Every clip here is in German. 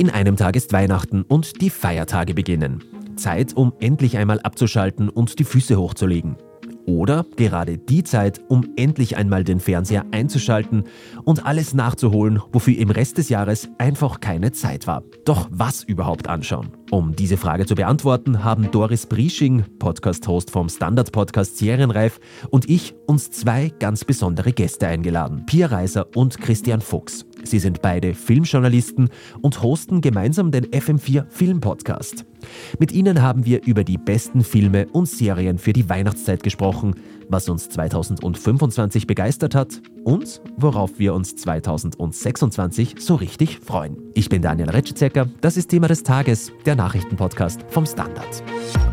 In einem Tag ist Weihnachten und die Feiertage beginnen. Zeit, um endlich einmal abzuschalten und die Füße hochzulegen. Oder gerade die Zeit, um endlich einmal den Fernseher einzuschalten und alles nachzuholen, wofür im Rest des Jahres einfach keine Zeit war. Doch was überhaupt anschauen? Um diese Frage zu beantworten, haben Doris Briesching, Podcast-Host vom Standard-Podcast Serienreif, und ich uns zwei ganz besondere Gäste eingeladen. Pia Reiser und Christian Fuchs. Sie sind beide Filmjournalisten und hosten gemeinsam den FM4 Film-Podcast. Mit ihnen haben wir über die besten Filme und Serien für die Weihnachtszeit gesprochen, was uns 2025 begeistert hat und worauf wir uns 2026 so richtig freuen. Ich bin Daniel Retschzecker, das ist Thema des Tages, der Nachrichtenpodcast vom Standard.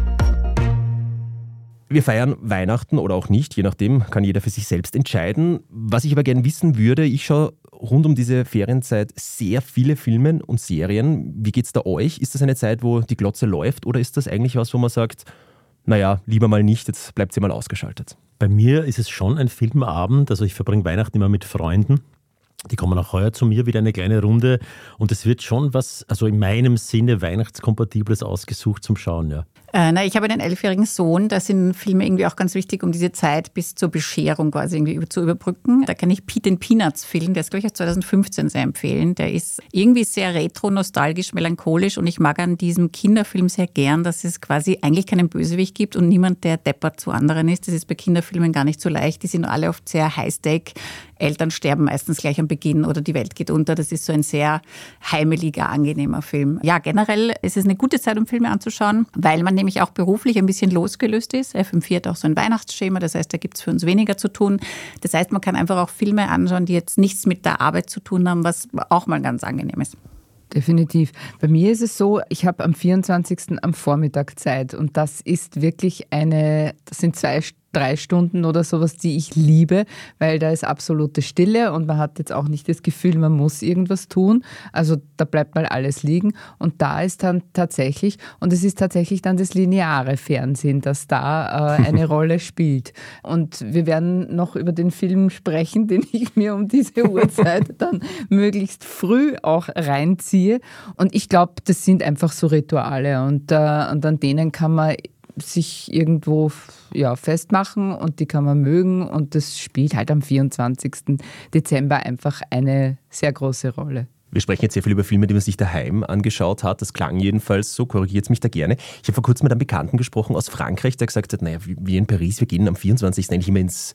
Wir feiern Weihnachten oder auch nicht, je nachdem, kann jeder für sich selbst entscheiden. Was ich aber gerne wissen würde, ich schaue rund um diese Ferienzeit sehr viele Filme und Serien. Wie geht's da euch? Ist das eine Zeit, wo die Glotze läuft, oder ist das eigentlich was, wo man sagt, naja, lieber mal nicht, jetzt bleibt sie mal ausgeschaltet? Bei mir ist es schon ein Filmabend, also ich verbringe Weihnachten immer mit Freunden. Die kommen auch heuer zu mir, wieder eine kleine Runde, und es wird schon was, also in meinem Sinne, Weihnachtskompatibles ausgesucht zum Schauen, ja. Ich habe einen 11-jährigen Sohn, da sind Filme irgendwie auch ganz wichtig, um diese Zeit bis zur Bescherung quasi irgendwie zu überbrücken. Da kann ich den Peanuts-Film, der ist glaube ich aus 2015, sehr empfehlen. Der ist irgendwie sehr retro, nostalgisch, melancholisch, und ich mag an diesem Kinderfilm sehr gern, dass es quasi eigentlich keinen Bösewicht gibt und niemand, der deppert zu anderen ist. Das ist bei Kinderfilmen gar nicht so leicht. Die sind alle oft sehr high-stake. Eltern sterben meistens gleich am Beginn oder die Welt geht unter. Das ist so ein sehr heimeliger, angenehmer Film. Ja, generell ist es eine gute Zeit, um Filme anzuschauen, weil man nämlich auch beruflich ein bisschen losgelöst ist. FM4 hat auch so ein Weihnachtsschema, das heißt, da gibt es für uns weniger zu tun. Das heißt, man kann einfach auch Filme anschauen, die jetzt nichts mit der Arbeit zu tun haben, was auch mal ganz angenehm ist. Definitiv. Bei mir ist es so, ich habe am 24. am Vormittag Zeit, und das ist wirklich das sind 3 Stunden oder sowas, die ich liebe, weil da ist absolute Stille und man hat jetzt auch nicht das Gefühl, man muss irgendwas tun. Also da bleibt mal alles liegen, und da ist dann tatsächlich, und es ist tatsächlich dann das lineare Fernsehen, das da eine Rolle spielt. Und wir werden noch über den Film sprechen, den ich mir um diese Uhrzeit dann möglichst früh auch reinziehe. Und ich glaube, das sind einfach so Rituale, und an denen kann man sich irgendwo festmachen, und die kann man mögen, und das spielt halt am 24. Dezember einfach eine sehr große Rolle. Wir sprechen jetzt sehr viel über Filme, die man sich daheim angeschaut hat. Das klang jedenfalls so, korrigiert mich da gerne. Ich habe vor kurzem mit einem Bekannten gesprochen aus Frankreich, der gesagt hat, naja, wir in Paris, wir gehen am 24. eigentlich immer ins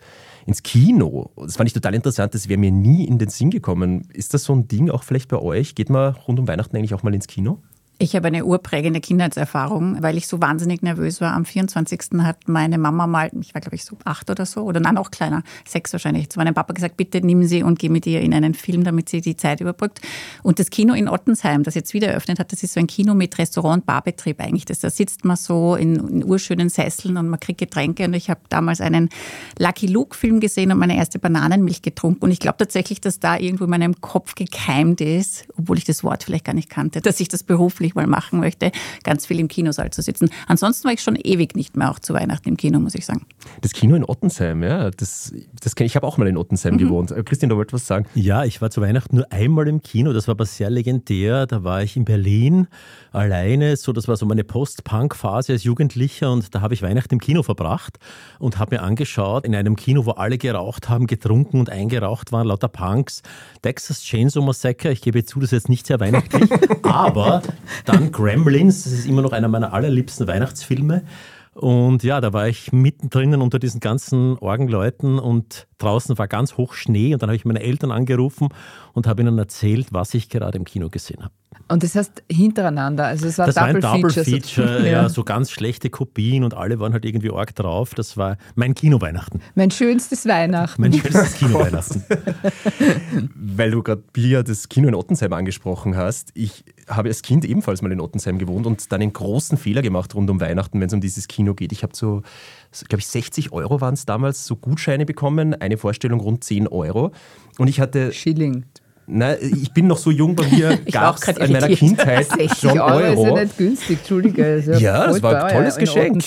Kino. Das fand ich total interessant, das wäre mir nie in den Sinn gekommen. Ist das so ein Ding auch vielleicht bei euch? Geht man rund um Weihnachten eigentlich auch mal ins Kino? Ich habe eine urprägende Kindheitserfahrung, weil ich so wahnsinnig nervös war. Am 24. hat meine Mama mal, ich war glaube ich so 8 oder so, oder nein, noch kleiner, 6 wahrscheinlich, zu meinem Papa gesagt, bitte nimm sie und geh mit ihr in einen Film, damit sie die Zeit überbrückt. Und das Kino in Ottensheim, das jetzt wieder eröffnet hat, das ist so ein Kino mit Restaurant- und Barbetrieb eigentlich. Da sitzt man so in urschönen Sesseln und man kriegt Getränke, und ich habe damals einen Lucky Luke-Film gesehen und meine erste Bananenmilch getrunken, und ich glaube tatsächlich, dass da irgendwo in meinem Kopf gekeimt ist, obwohl ich das Wort vielleicht gar nicht kannte, dass ich das beruflich mal machen möchte, ganz viel im Kinosaal zu sitzen. Ansonsten war ich schon ewig nicht mehr auch zu Weihnachten im Kino, muss ich sagen. Das Kino in Ottensheim, ja, das kenne ich. Ich habe auch mal in Ottensheim gewohnt. Christian, du wolltest was sagen? Ja, ich war zu Weihnachten nur einmal im Kino, das war aber sehr legendär. Da war ich in Berlin alleine, das war so meine Post-Punk-Phase als Jugendlicher, und da habe ich Weihnachten im Kino verbracht und habe mir angeschaut, in einem Kino, wo alle geraucht haben, getrunken und eingeraucht waren, lauter Punks, Texas Chainsaw Massacre, ich gebe zu, das ist jetzt nicht sehr weihnachtlich, aber dann Gremlins, das ist immer noch einer meiner allerliebsten Weihnachtsfilme. Und ja, da war ich mittendrin unter diesen ganzen Orgenleuten, und draußen war ganz hoch Schnee, und dann habe ich meine Eltern angerufen und habe ihnen erzählt, was ich gerade im Kino gesehen habe. Und das heißt hintereinander, also es war das Double war ein Double Feature. Feature, ja, so ganz schlechte Kopien, und alle waren halt irgendwie arg drauf. Das war mein Kino-Weihnachten. Mein schönstes Weihnachten. Mein schönstes Kino-Weihnachten. Weil du gerade, Pia, das Kino in Ottensheim angesprochen hast. Ich habe als Kind ebenfalls mal in Ottensheim gewohnt und dann einen großen Fehler gemacht rund um Weihnachten, wenn es um dieses Kino geht. Ich habe so, glaube ich, 60 € waren es damals, so Gutscheine bekommen, eine Vorstellung rund 10 €. Und ich hatte... Schilling. Nein, ich bin noch so jung, bei mir gab es in meiner Kindheit 60 schon Euro Euro. ist ja nicht günstig, Entschuldige. Ja, das war ein tolles Geschenk.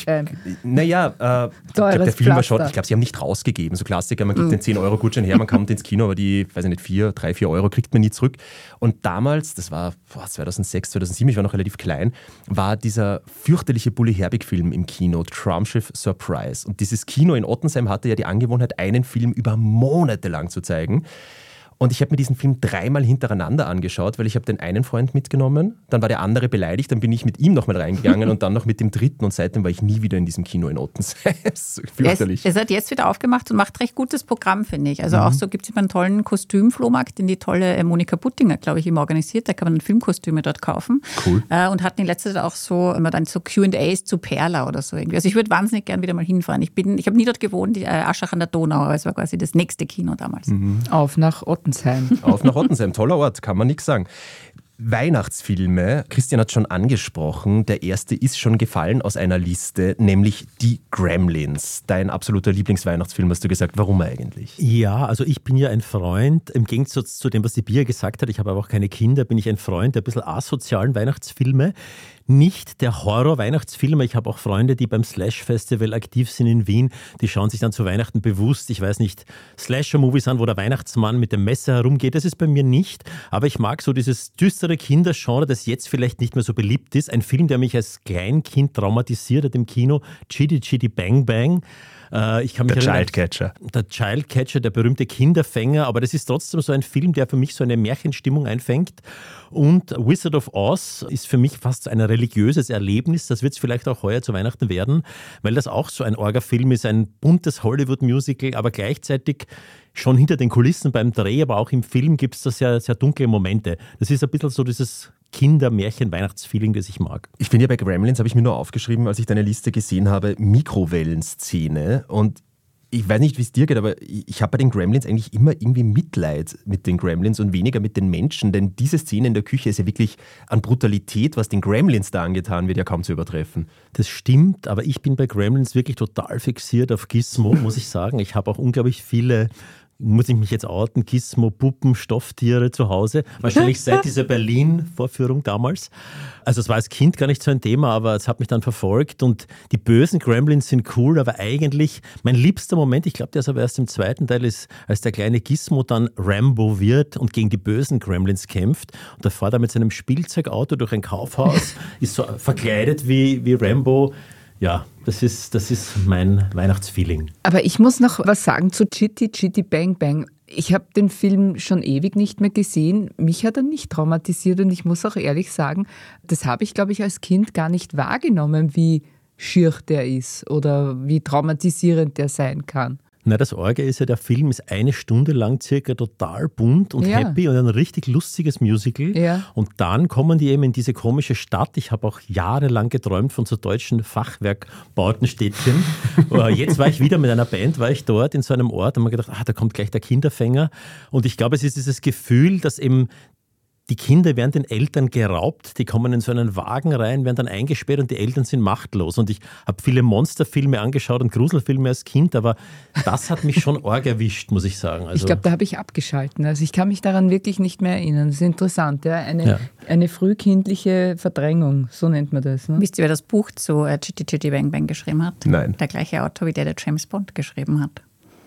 Naja, ich glaube, der Film war schon, ich glaube, sie haben nicht rausgegeben. So Klassiker, man gibt den 10-Euro-Gutschein her, man kommt ins Kino, aber die, weiß ich nicht, 3, 4 Euro kriegt man nie zurück. Und damals, das war 2006, 2007, ich war noch relativ klein, war dieser fürchterliche Bully Herbig-Film im Kino, Traumschiff Surprise. Und dieses Kino in Ottensheim hatte ja die Angewohnheit, einen Film über Monate lang zu zeigen. Und ich habe mir diesen Film 3-mal hintereinander angeschaut, weil ich habe den einen Freund mitgenommen, dann war der andere beleidigt, dann bin ich mit ihm nochmal reingegangen und dann noch mit dem dritten und seitdem war ich nie wieder in diesem Kino in Ottensheim. Fürchterlich. Es hat jetzt wieder aufgemacht und macht recht gutes Programm, finde ich. Also auch so gibt es immer einen tollen Kostümflohmarkt, den die tolle Monika Buttinger, glaube ich, immer organisiert. Da kann man Filmkostüme dort kaufen. Cool. Und hatten in letzter Zeit auch so immer dann so Q&As zu Perla oder so irgendwie. Also ich würde wahnsinnig gern wieder mal hinfahren. Ich habe nie dort gewohnt, Aschach an der Donau, aber es war quasi das nächste Kino damals. Auf nach Ottensheim. Auf nach Ottensheim, toller Ort, kann man nichts sagen. Weihnachtsfilme, Christian hat schon angesprochen, der erste ist schon gefallen aus einer Liste, nämlich die Gremlins. Dein absoluter Lieblingsweihnachtsfilm, hast du gesagt. Warum eigentlich? Ja, also ich bin ja ein Freund, im Gegensatz zu dem, was die Bia gesagt hat, ich habe aber auch keine Kinder, bin ich ein Freund der ein bisschen asozialen Weihnachtsfilme. Nicht der Horror-Weihnachtsfilme. Ich habe auch Freunde, die beim Slash-Festival aktiv sind in Wien. Die schauen sich dann zu Weihnachten bewusst, ich weiß nicht, Slasher-Movies an, wo der Weihnachtsmann mit dem Messer herumgeht. Das ist bei mir nicht. Aber ich mag so dieses düstere Kindergenre, das jetzt vielleicht nicht mehr so beliebt ist. Ein Film, der mich als Kleinkind traumatisiert hat im Kino. Chitty Chitty Bang Bang. Ich kann mich erinnern, Childcatcher. Der Childcatcher, der berühmte Kinderfänger, aber das ist trotzdem so ein Film, der für mich so eine Märchenstimmung einfängt. Und Wizard of Oz ist für mich fast ein religiöses Erlebnis. Das wird es vielleicht auch heuer zu Weihnachten werden, weil das auch so ein Orga-Film ist, ein buntes Hollywood-Musical, aber gleichzeitig schon hinter den Kulissen beim Dreh, aber auch im Film gibt es da sehr, sehr dunkle Momente. Das ist ein bisschen so dieses Kinder-Märchen-Weihnachtsfeeling, das ich mag. Ich finde ja bei Gremlins, habe ich mir nur aufgeschrieben, als ich deine Liste gesehen habe, Mikrowellenszene. Und ich weiß nicht, wie es dir geht, aber ich habe bei den Gremlins eigentlich immer irgendwie Mitleid mit den Gremlins und weniger mit den Menschen, denn diese Szene in der Küche ist ja wirklich an Brutalität, was den Gremlins da angetan wird, ja kaum zu übertreffen. Das stimmt, aber ich bin bei Gremlins wirklich total fixiert auf Gizmo, muss ich sagen. Ich habe auch unglaublich viele, muss ich mich jetzt outen, Gizmo-Puppen, Stofftiere zu Hause. Wahrscheinlich seit dieser Berlin-Vorführung damals. Also es war als Kind gar nicht so ein Thema, aber es hat mich dann verfolgt. Und die bösen Gremlins sind cool, aber eigentlich mein liebster Moment, ich glaube, der ist aber erst im zweiten Teil, ist, als der kleine Gizmo dann Rambo wird und gegen die bösen Gremlins kämpft. Und da fährt er mit seinem Spielzeugauto durch ein Kaufhaus, ist so verkleidet wie Rambo. Ja, das ist mein Weihnachtsfeeling. Aber ich muss noch was sagen zu Chitty Chitty Bang Bang. Ich habe den Film schon ewig nicht mehr gesehen. Mich hat er nicht traumatisiert und ich muss auch ehrlich sagen, das habe ich, glaube ich, als Kind gar nicht wahrgenommen, wie schier der ist oder wie traumatisierend der sein kann. Na, das Orge ist ja, der Film ist 1 Stunde lang circa total bunt und happy und ein richtig lustiges Musical. Ja. Und dann kommen die eben in diese komische Stadt. Ich habe auch jahrelang geträumt von so deutschen Fachwerkbautenstädtchen. Jetzt war ich wieder mit einer Band, war ich dort in so einem Ort und habe mir gedacht, da kommt gleich der Kinderfänger. Und ich glaube, es ist dieses Gefühl, dass eben die Kinder werden den Eltern geraubt, die kommen in so einen Wagen rein, werden dann eingesperrt und die Eltern sind machtlos. Und ich habe viele Monsterfilme angeschaut und Gruselfilme als Kind, aber das hat mich schon arg erwischt, muss ich sagen. Also, ich glaube, da habe ich abgeschalten. Also ich kann mich daran wirklich nicht mehr erinnern. Das ist interessant, ja? Eine frühkindliche Verdrängung, so nennt man das. Ne? Wisst ihr, wer das Buch zu Chitty Chitty Bang Bang geschrieben hat? Nein. Der gleiche Autor, wie der James Bond geschrieben hat.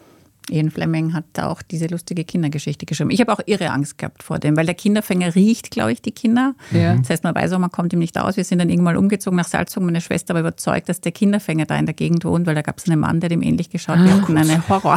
Ian Fleming hat da auch diese lustige Kindergeschichte geschrieben. Ich habe auch irre Angst gehabt vor dem, weil der Kinderfänger riecht, glaube ich, die Kinder. Ja. Das heißt, man weiß auch, man kommt ihm nicht aus. Wir sind dann irgendwann umgezogen nach Salzburg. Meine Schwester war überzeugt, dass der Kinderfänger da in der Gegend wohnt, weil da gab es einen Mann, der dem ähnlich geschaut hat. Wir hatten eine Horror.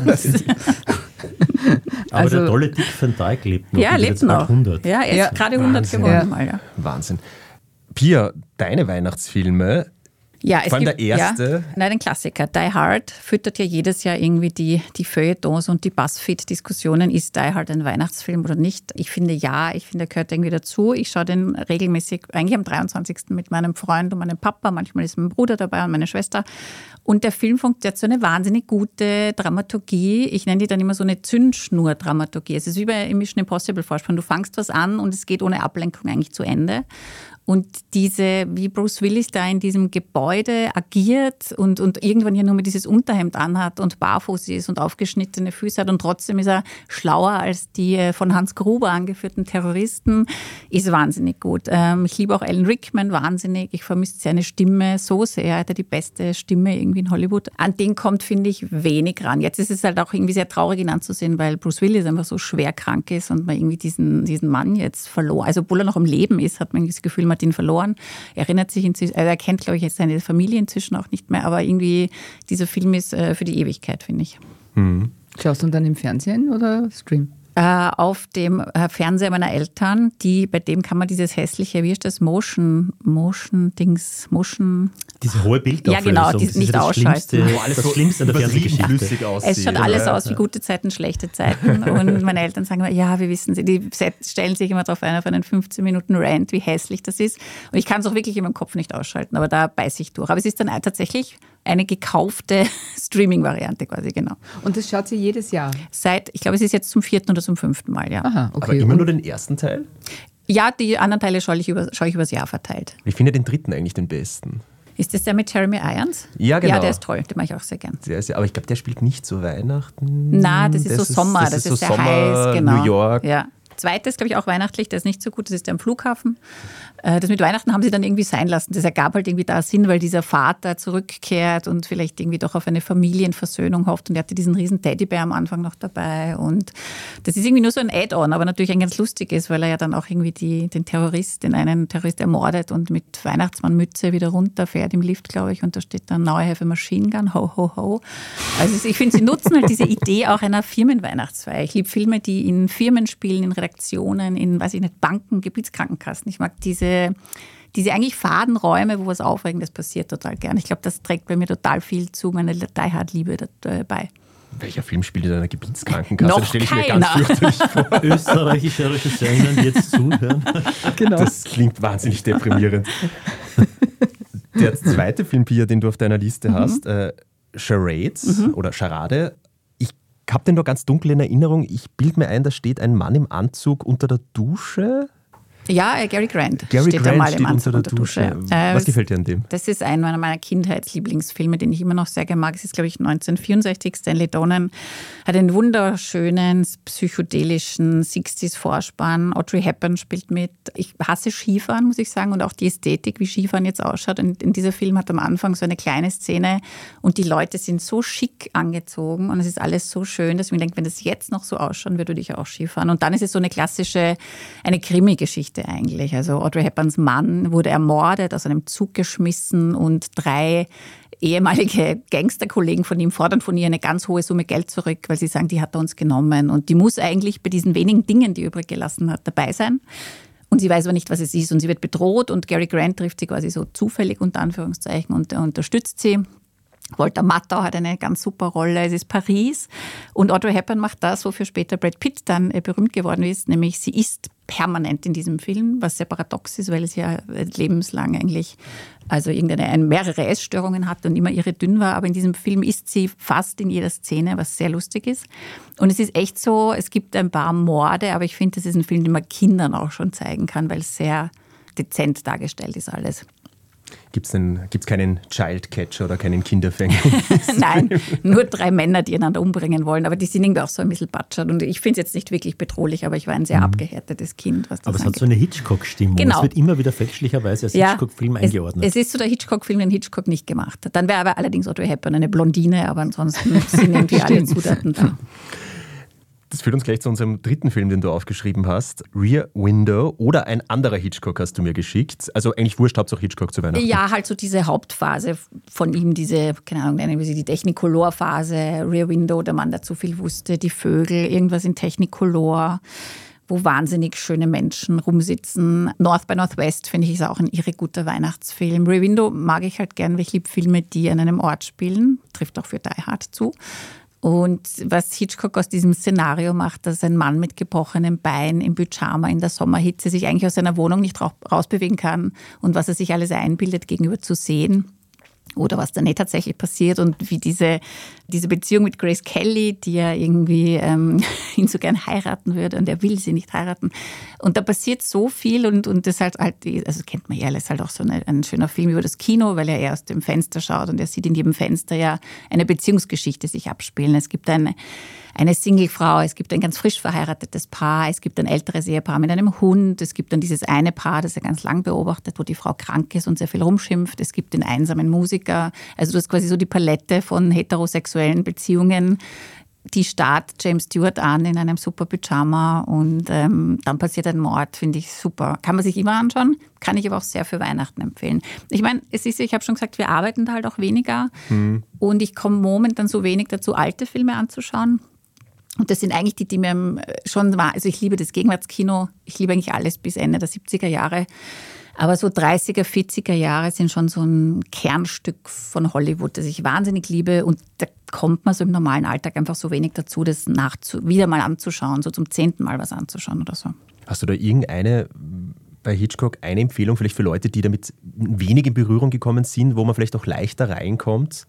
Aber der tolle Dick Van Dyke lebt noch. Ja, lebt noch. 100. Ja, er ist gerade 100 geworden. Mal, ja. Wahnsinn. Pia, deine Weihnachtsfilme, Ja, vor allem der erste. Ja, den Klassiker. Die Hard füttert ja jedes Jahr irgendwie die Feuilletons und die Buzzfeed-Diskussionen. Ist Die Hard ein Weihnachtsfilm oder nicht? Ich finde ja, er gehört irgendwie dazu. Ich schaue den regelmäßig, eigentlich am 23. mit meinem Freund und meinem Papa. Manchmal ist mein Bruder dabei und meine Schwester. Und der Film hat so eine wahnsinnig gute Dramaturgie. Ich nenne die dann immer so eine Zündschnur-Dramaturgie. Es ist wie bei Mission Impossible Vorspann. Du fangst was an und es geht ohne Ablenkung eigentlich zu Ende. Und wie Bruce Willis da in diesem Gebäude agiert und irgendwann ja nur mehr dieses Unterhemd anhat und barfuß ist und aufgeschnittene Füße hat und trotzdem ist er schlauer als die von Hans Gruber angeführten Terroristen, ist wahnsinnig gut. Ich liebe auch Alan Rickman wahnsinnig. Ich vermisse seine Stimme so sehr. Er hat ja die beste Stimme irgendwie in Hollywood. An den kommt, finde ich, wenig ran. Jetzt ist es halt auch irgendwie sehr traurig, ihn anzusehen, weil Bruce Willis einfach so schwer krank ist und man irgendwie diesen Mann jetzt verloren. Also obwohl er noch am Leben ist, hat man das Gefühl, man hat ihn verloren. Er erinnert sich inzwischen, er kennt, glaube ich, jetzt seine Familie inzwischen auch nicht mehr, aber irgendwie dieser Film ist für die Ewigkeit, finde ich. Schaust du dann im Fernsehen oder Stream? Auf dem Fernseher meiner Eltern, bei dem kann man dieses hässliche, wie ist das, Motion. Diese hohe Bildauflösung. Ja, genau, die nicht ausschalten. Das Schlimmste an der Fernsehgeschichte. Es schaut alles aus wie gute Zeiten, schlechte Zeiten. Und meine Eltern sagen immer, ja, wie wissen Sie, die stellen sich immer darauf ein, auf einen 15-Minuten-Rant, wie hässlich das ist. Und ich kann es auch wirklich in meinem Kopf nicht ausschalten, aber da beiße ich durch. Aber es ist dann tatsächlich eine gekaufte Streaming-Variante quasi, genau. Und das schaut sie jedes Jahr? Ich glaube, es ist jetzt zum 4. oder zum 5. Mal, ja. Aha, okay. Aber immer nur den ersten Teil? Ja, die anderen Teile schaue ich übers Jahr verteilt. Ich finde den dritten eigentlich den besten. Ist das der mit Jeremy Irons? Ja, genau. Ja, der ist toll, den mache ich auch sehr gern. Aber ich glaube, der spielt nicht zu Weihnachten. Na, das ist so Sommer, das ist so sehr Sommer, heiß, genau. New York. Ja. Zweite ist, glaube ich, auch weihnachtlich, der ist nicht so gut, das ist der am Flughafen. Das mit Weihnachten haben sie dann irgendwie sein lassen. Das ergab halt irgendwie da Sinn, weil dieser Vater zurückkehrt und vielleicht irgendwie doch auf eine Familienversöhnung hofft. Und er hatte diesen riesen Teddybär am Anfang noch dabei. Und das ist irgendwie nur so ein Add-on, aber natürlich ein ganz lustiges, weil er ja dann auch irgendwie den einen Terrorist ermordet und mit Weihnachtsmannmütze wieder runterfährt im Lift, glaube ich. Und da steht dann Now I have a machine gun, ho, ho, ho. Also ich finde, sie nutzen halt diese Idee auch einer Firmenweihnachtsfeier. Ich liebe Filme, die in Firmen spielen, in Redaktionen, in, weiß ich nicht, Banken, Gebietskrankenkassen. Ich mag diese eigentlich faden Räume, wo was Aufregendes passiert, total gern. Ich glaube, das trägt bei mir total viel zu meiner Die Hard-Liebe dabei. Welcher Film spielt in einer Gebietskrankenkasse? Noch Das stelle ich keiner. mir ganz fürchterlich vor. Österreichische Regisseurinnen, die jetzt zuhören. Genau. Das klingt wahnsinnig deprimierend. Der zweite Film, Pia, den du auf deiner Liste hast, Charades oder Charade. Ich habe den nur ganz dunkel in Erinnerung. Ich bilde mir ein, da steht ein Mann im Anzug unter der Dusche. Ja, Gary Grant Steht einmal im Anzug unter der Dusche. Was gefällt dir an dem? Das ist einer meiner Kindheitslieblingsfilme, den ich immer noch sehr gerne mag. Es ist, glaube ich, 1964. Stanley Donen hat einen wunderschönen, psychedelischen 60s-Vorspann. Audrey Hepburn spielt mit. Ich hasse Skifahren, muss ich sagen, und auch die Ästhetik, wie Skifahren jetzt ausschaut. Und in dieser Film hat am Anfang so eine kleine Szene und die Leute sind so schick angezogen und es ist alles so schön, dass ich mir denke, wenn das jetzt noch so ausschauen würde, würde ich auch Skifahren. Und dann ist es so eine Krimi-Geschichte eigentlich. Also Audrey Hepburns Mann wurde ermordet, aus einem Zug geschmissen und 3 ehemalige Gangsterkollegen von ihm fordern von ihr eine ganz hohe Summe Geld zurück, weil sie sagen, die hat er uns genommen. Und die muss eigentlich bei diesen wenigen Dingen, die er übrig gelassen hat, dabei sein. Und sie weiß aber nicht, was es ist. Und sie wird bedroht und Gary Grant trifft sie quasi so zufällig unter Anführungszeichen und unterstützt sie. Walter Matthau hat eine ganz super Rolle, es ist Paris und Audrey Hepburn macht das, wofür später Brad Pitt dann berühmt geworden ist, nämlich sie ist permanent in diesem Film, was sehr paradox ist, weil sie ja lebenslang eigentlich mehrere Essstörungen hatte und immer irre dünn war, aber in diesem Film ist sie fast in jeder Szene, was sehr lustig ist. Und es ist echt so, es gibt ein paar Morde, aber ich finde, das ist ein Film, den man Kindern auch schon zeigen kann, weil es sehr dezent dargestellt ist alles. Gibt's keinen Childcatcher oder keinen Kinderfänger? Nein, nur 3 Männer, die einander umbringen wollen. Aber die sind irgendwie auch so ein bisschen batschert. Und ich finde es jetzt nicht wirklich bedrohlich, aber ich war ein sehr abgehärtetes Kind. Was das aber es hat so eine Hitchcock-Stimmung. Genau. Es wird immer wieder fälschlicherweise als Hitchcock-Film eingeordnet. Es ist so der Hitchcock-Film, den Hitchcock nicht gemacht hat. Dann wäre aber allerdings Audrey Hepburn eine Blondine, aber ansonsten sind irgendwie alle Zutaten da. Das führt uns gleich zu unserem dritten Film, den du aufgeschrieben hast. Rear Window oder ein anderer Hitchcock hast du mir geschickt. Also eigentlich wurscht, Hauptsache Hitchcock zu Weihnachten. Ja, halt so diese Hauptphase von ihm, diese, keine Ahnung, nennen wir sie die Technicolor-Phase, Rear Window, der Mann, der zu viel wusste, die Vögel, irgendwas in Technicolor, wo wahnsinnig schöne Menschen rumsitzen. North by Northwest, finde ich, ist auch ein irre guter Weihnachtsfilm. Rear Window mag ich halt gern, weil ich liebe Filme, die an einem Ort spielen. Trifft auch für Die Hard zu. Und was Hitchcock aus diesem Szenario macht, dass ein Mann mit gebrochenem Bein im Pyjama in der Sommerhitze sich eigentlich aus seiner Wohnung nicht rausbewegen kann und was er sich alles einbildet, gegenüber zu sehen. oder was da nicht tatsächlich passiert und wie diese Beziehung mit Grace Kelly, die ja irgendwie ihn so gern heiraten würde und er will sie nicht heiraten. Und da passiert so viel und das halt, also kennt man ja, das ist halt auch so ein schöner Film über das Kino, weil er eher aus dem Fenster schaut und er sieht in jedem Fenster ja eine Beziehungsgeschichte sich abspielen. Es gibt eine Singlefrau, es gibt ein ganz frisch verheiratetes Paar, es gibt ein älteres Ehepaar mit einem Hund, es gibt dann dieses eine Paar, das er ganz lang beobachtet, wo die Frau krank ist und sehr viel rumschimpft, es gibt den einsamen Musiker. Also du hast quasi so die Palette von heterosexuellen Beziehungen. Die starrt James Stewart an in einem super Pyjama und dann passiert ein Mord, finde ich super. Kann man sich immer anschauen, kann ich aber auch sehr für Weihnachten empfehlen. Ich meine, ich habe schon gesagt, wir arbeiten da halt auch weniger und ich komme momentan so wenig dazu, alte Filme anzuschauen. Und das sind eigentlich die mir schon war. Also ich liebe das Gegenwartskino, ich liebe eigentlich alles bis Ende der 70er Jahre. Aber so 30er, 40er Jahre sind schon so ein Kernstück von Hollywood, das ich wahnsinnig liebe. Und da kommt man so im normalen Alltag einfach so wenig dazu, das wieder mal anzuschauen, so zum 10. Mal was anzuschauen oder so. Hast du da irgendeine bei Hitchcock eine Empfehlung vielleicht für Leute, die damit wenig in Berührung gekommen sind, wo man vielleicht auch leichter reinkommt?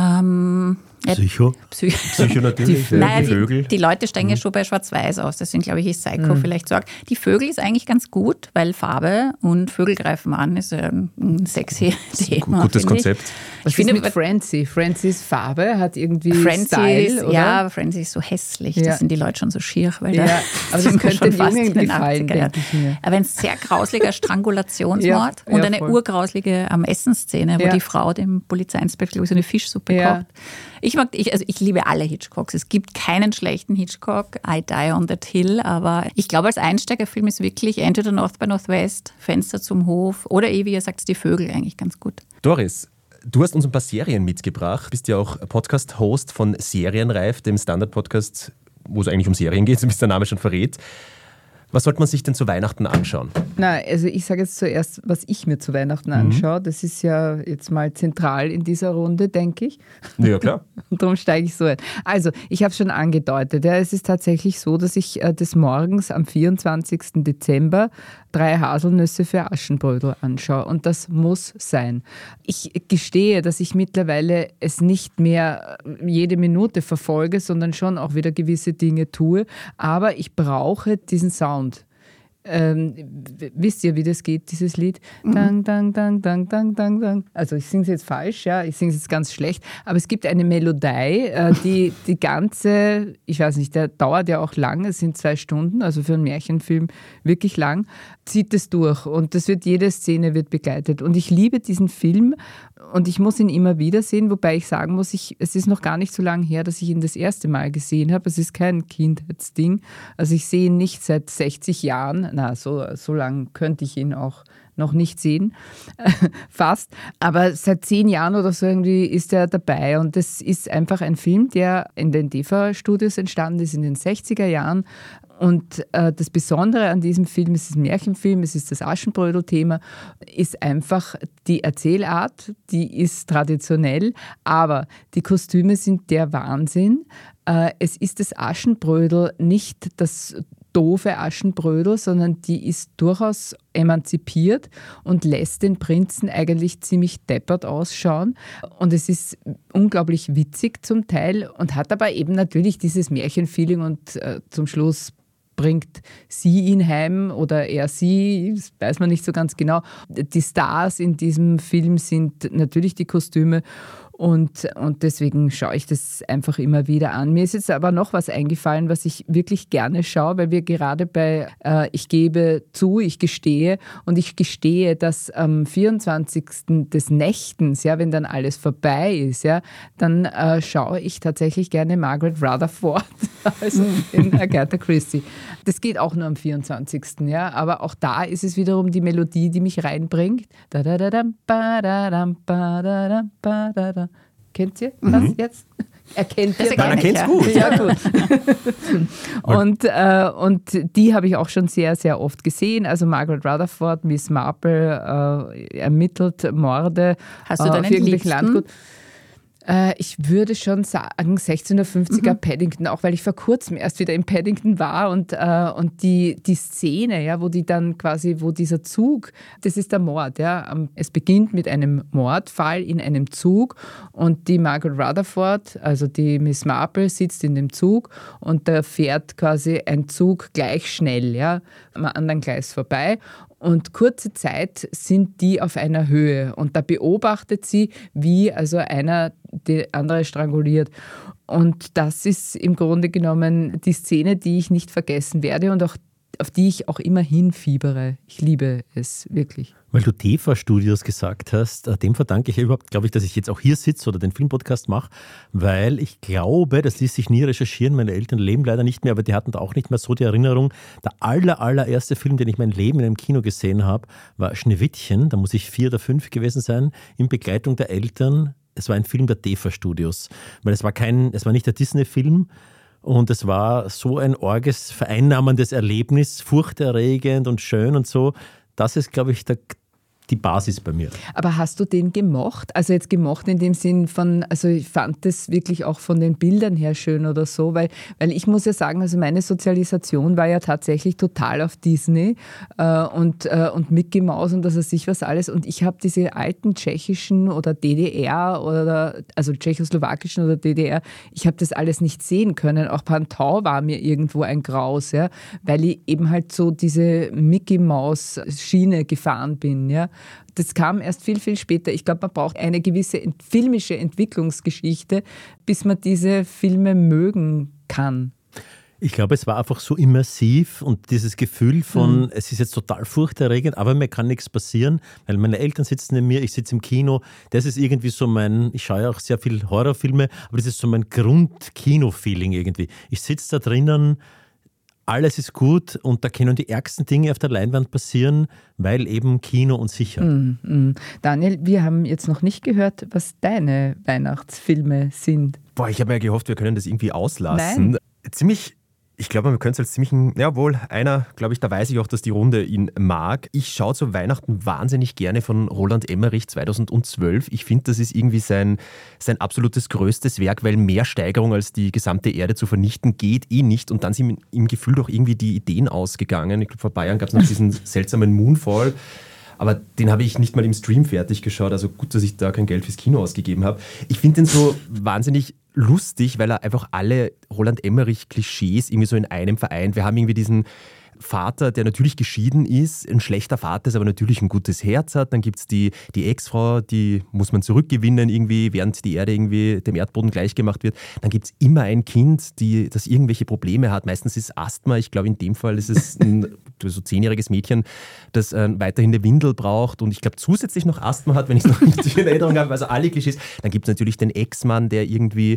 Psycho? Psycho natürlich, naja, die Vögel. Die Leute steigen ja schon bei Schwarz-Weiß aus, deswegen glaube ich, ist Psycho vielleicht so arg. Die Vögel ist eigentlich ganz gut, weil Farbe und Vögel greifen an ist ein sexy Thema. Gutes Konzept. Was finde mit Francie? Francies Farbe hat irgendwie Style, oder? Ja, Francie ist so hässlich, Ja. das sind die Leute schon so schier. Weil Ja, aber das könnte schon fast Jungen in den gefallen, 80er Jahren. denke ich mir. Aber ein sehr grausliger Strangulationsmord Ja, und ja, eine voll. urgrauslige Essensszene, wo Ja. die Frau dem Polizeiinspektor so eine Fischsuppe Ja. kocht. Ich liebe alle Hitchcocks. Es gibt keinen schlechten Hitchcock. I Die on That Hill. Aber ich glaube, als Einsteigerfilm ist wirklich Enter the North by Northwest, Fenster zum Hof oder wie ihr sagt, die Vögel eigentlich ganz gut. Doris, du hast uns ein paar Serien mitgebracht. Bist ja auch Podcast-Host von Serienreif, dem Standard-Podcast, wo es eigentlich um Serien geht, wie es der Name schon verrät. Was sollte man sich denn zu Weihnachten anschauen? Na, also ich sage jetzt zuerst, was ich mir zu Weihnachten anschaue. Das ist ja jetzt mal zentral in dieser Runde, denke ich. Ja, klar. Und darum steige ich so ein. Also, ich habe schon angedeutet, ja, es ist tatsächlich so, dass ich des Morgens am 24. Dezember 3 Haselnüsse für Aschenbrödel anschaue. Und das muss sein. Ich gestehe, dass ich mittlerweile es nicht mehr jede Minute verfolge, sondern schon auch wieder gewisse Dinge tue. Aber ich brauche diesen Sound. Wisst ihr, wie das geht, dieses Lied? Dang, dang, dang, dang, dang, dang, dang. Also ich singe es jetzt falsch, ja, ich singe es jetzt ganz schlecht, aber es gibt eine Melodie, die ganze, ich weiß nicht, der dauert ja auch lang, es sind 2 Stunden, also für einen Märchenfilm wirklich lang, zieht es durch und jede Szene wird begleitet. Und ich liebe diesen Film und ich muss ihn immer wieder sehen, wobei ich sagen muss, es ist noch gar nicht so lange her, dass ich ihn das erste Mal gesehen habe. Es ist kein Kindheitsding. Also ich sehe ihn nicht seit 60 Jahren. Na, so lang könnte ich ihn auch noch nicht sehen, fast. Aber seit 10 Jahren oder so irgendwie ist er dabei. Und das ist einfach ein Film, der in den DEFA-Studios entstanden ist in den 60er Jahren. Und das Besondere an diesem Film, es ist ein Märchenfilm, es ist das Aschenbrödel-Thema, ist einfach die Erzählart, die ist traditionell, aber die Kostüme sind der Wahnsinn. Es ist das Aschenbrödel nicht das doofe Aschenbrödel, sondern die ist durchaus emanzipiert und lässt den Prinzen eigentlich ziemlich deppert ausschauen. Und es ist unglaublich witzig zum Teil und hat aber eben natürlich dieses Märchenfeeling und zum Schluss bringt sie ihn heim oder er sie, das weiß man nicht so ganz genau. Die Stars in diesem Film sind natürlich die Kostüme und deswegen schaue ich das einfach immer wieder an. Mir ist jetzt aber noch was eingefallen, was ich wirklich gerne schaue, weil wir gerade bei Ich gebe zu, ich gestehe und ich gestehe, dass am 24. des Nächtens, ja, wenn dann alles vorbei ist, ja, dann schaue ich tatsächlich gerne Margaret Rutherford, also in Agatha Christie. Das geht auch nur am 24. Ja, aber auch da ist es wiederum die Melodie, die mich reinbringt. Kennt ihr das jetzt? Erkennt ihr das? Man erkennt es gut. Ja, gut. Und die habe ich auch schon sehr, sehr oft gesehen. Also Margaret Rutherford, Miss Marple, ermittelt Morde Hast du deinen auf irgendwelchen Liebsten? Landgut. Ich würde schon sagen 1650er Paddington, auch weil ich vor kurzem erst wieder in Paddington war und die Szene, ja, wo die dann quasi, wo dieser Zug, das ist der Mord, ja. Es beginnt mit einem Mordfall in einem Zug und die Margaret Rutherford, also die Miss Marple, sitzt in dem Zug und da fährt quasi ein Zug gleich schnell, ja, am anderen Gleis vorbei. Und kurze Zeit sind die auf einer Höhe und da beobachtet sie, wie also einer die andere stranguliert. Und das ist im Grunde genommen die Szene, die ich nicht vergessen werde und auch auf die ich auch immer hinfiebere. Ich liebe es wirklich. Weil du TV-Studios gesagt hast, dem verdanke ich überhaupt, glaube ich, dass ich jetzt auch hier sitze oder den Filmpodcast mache, weil ich glaube, das ließ sich nie recherchieren, meine Eltern leben leider nicht mehr, aber die hatten da auch nicht mehr so die Erinnerung. Der allererste Film, den ich mein Leben in einem Kino gesehen habe, war Schneewittchen, da muss ich 4 oder 5 gewesen sein, in Begleitung der Eltern. Es war ein Film der TV-Studios, weil es war nicht der Disney-Film, und es war so ein orges, vereinnahmendes Erlebnis, furchterregend und schön und so. Das ist, glaube ich, die Basis bei mir. Aber hast du den gemocht? Also jetzt gemocht in dem Sinn von, also ich fand das wirklich auch von den Bildern her schön oder so, weil ich muss ja sagen, also meine Sozialisation war ja tatsächlich total auf Disney und Mickey Mouse und was was alles. Und ich habe diese alten tschechischen oder DDR oder also tschechoslowakischen oder DDR, ich habe das alles nicht sehen können. Auch Pantau war mir irgendwo ein Graus, ja, weil ich eben halt so diese Mickey Mouse Schiene gefahren bin, ja. Das kam erst viel, viel später. Ich glaube, man braucht eine gewisse filmische Entwicklungsgeschichte, bis man diese Filme mögen kann. Ich glaube, es war einfach so immersiv und dieses Gefühl von, es ist jetzt total furchterregend, aber mir kann nichts passieren, weil meine Eltern sitzen neben mir, ich sitze im Kino. Das ist irgendwie so ich schaue ja auch sehr viel Horrorfilme, aber das ist so mein Grund-Kino-Feeling irgendwie. Ich sitze da drinnen, alles ist gut und da können die ärgsten Dinge auf der Leinwand passieren, weil eben Kino und sicher. Daniel, wir haben jetzt noch nicht gehört, was deine Weihnachtsfilme sind. Ich habe mir gehofft, wir können das irgendwie auslassen. Nein. Ich glaube, man könnte es als einer, glaube ich, da weiß ich auch, dass die Runde ihn mag. Ich schaue zu Weihnachten wahnsinnig gerne von Roland Emmerich 2012. Ich finde, das ist irgendwie sein absolutes größtes Werk, weil mehr Steigerung als die gesamte Erde zu vernichten geht nicht. Und dann sind im Gefühl doch irgendwie die Ideen ausgegangen. Ich glaube, vor Bayern gab es noch diesen seltsamen Moonfall. Aber den habe ich nicht mal im Stream fertig geschaut. Also gut, dass ich da kein Geld fürs Kino ausgegeben habe. Ich finde den so wahnsinnig lustig, weil er einfach alle Roland Emmerich-Klischees irgendwie so in einem vereint. Wir haben irgendwie diesen Vater, der natürlich geschieden ist, ein schlechter Vater ist, aber natürlich ein gutes Herz hat. Dann gibt es die Ex-Frau, die muss man zurückgewinnen irgendwie, während die Erde irgendwie dem Erdboden gleichgemacht wird. Dann gibt es immer ein Kind, das irgendwelche Probleme hat. Meistens ist es Asthma. Ich glaube, in dem Fall ist es ein so 10-jähriges Mädchen, das weiterhin eine Windel braucht und ich glaube zusätzlich noch Asthma hat, wenn ich es noch nicht in Erinnerung habe. Also alle Klischees. Dann gibt es natürlich den Ex-Mann, der irgendwie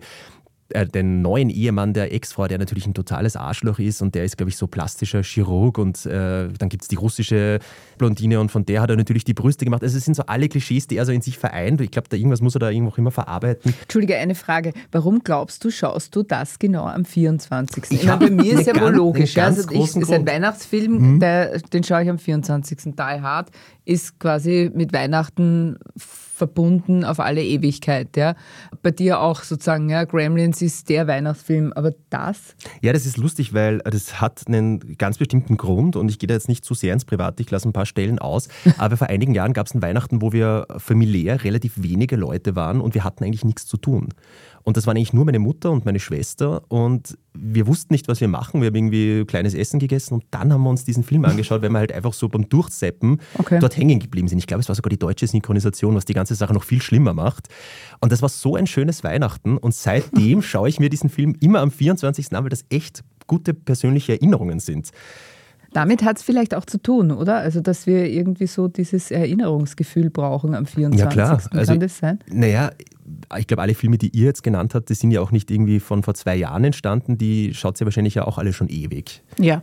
den neuen Ehemann der Ex-Frau, der natürlich ein totales Arschloch ist und der ist, glaube ich, so plastischer Chirurg und dann gibt es die russische Blondine und von der hat er natürlich die Brüste gemacht. Also es sind so alle Klischees, die er so in sich vereint. Ich glaube, irgendwas muss er da irgendwo auch immer verarbeiten. Entschuldige, eine Frage. Warum glaubst du, schaust du das genau am 24.? Bei mir ist ja wohl logisch. Also es ist ein Weihnachtsfilm, den schaue ich am 24. Die Hard ist quasi mit Weihnachten verbunden auf alle Ewigkeit. Ja. Bei dir auch sozusagen, ja, Gremlins ist der Weihnachtsfilm, aber das? Ja, das ist lustig, weil das hat einen ganz bestimmten Grund und ich gehe da jetzt nicht zu sehr ins Private, ich lasse ein paar Stellen aus, aber vor einigen Jahren gab es ein Weihnachten, wo wir familiär relativ wenige Leute waren und wir hatten eigentlich nichts zu tun. Und das waren eigentlich nur meine Mutter und meine Schwester und wir wussten nicht, was wir machen. Wir haben irgendwie kleines Essen gegessen und dann haben wir uns diesen Film angeschaut, weil wir halt einfach so beim Durchseppen dort hängen geblieben sind. Ich glaube, es war sogar die deutsche Synchronisation, was die ganze Sache noch viel schlimmer macht. Und das war so ein schönes Weihnachten und seitdem schaue ich mir diesen Film immer am 24. an, weil das echt gute persönliche Erinnerungen sind. Damit hat es vielleicht auch zu tun, oder? Also, dass wir irgendwie so dieses Erinnerungsgefühl brauchen am 24. Ja, klar. Also, kann das sein? Naja, ich glaube, alle Filme, die ihr jetzt genannt habt, die sind ja auch nicht irgendwie von vor 2 Jahren entstanden. Die schaut ihr wahrscheinlich ja auch alle schon ewig. Ja.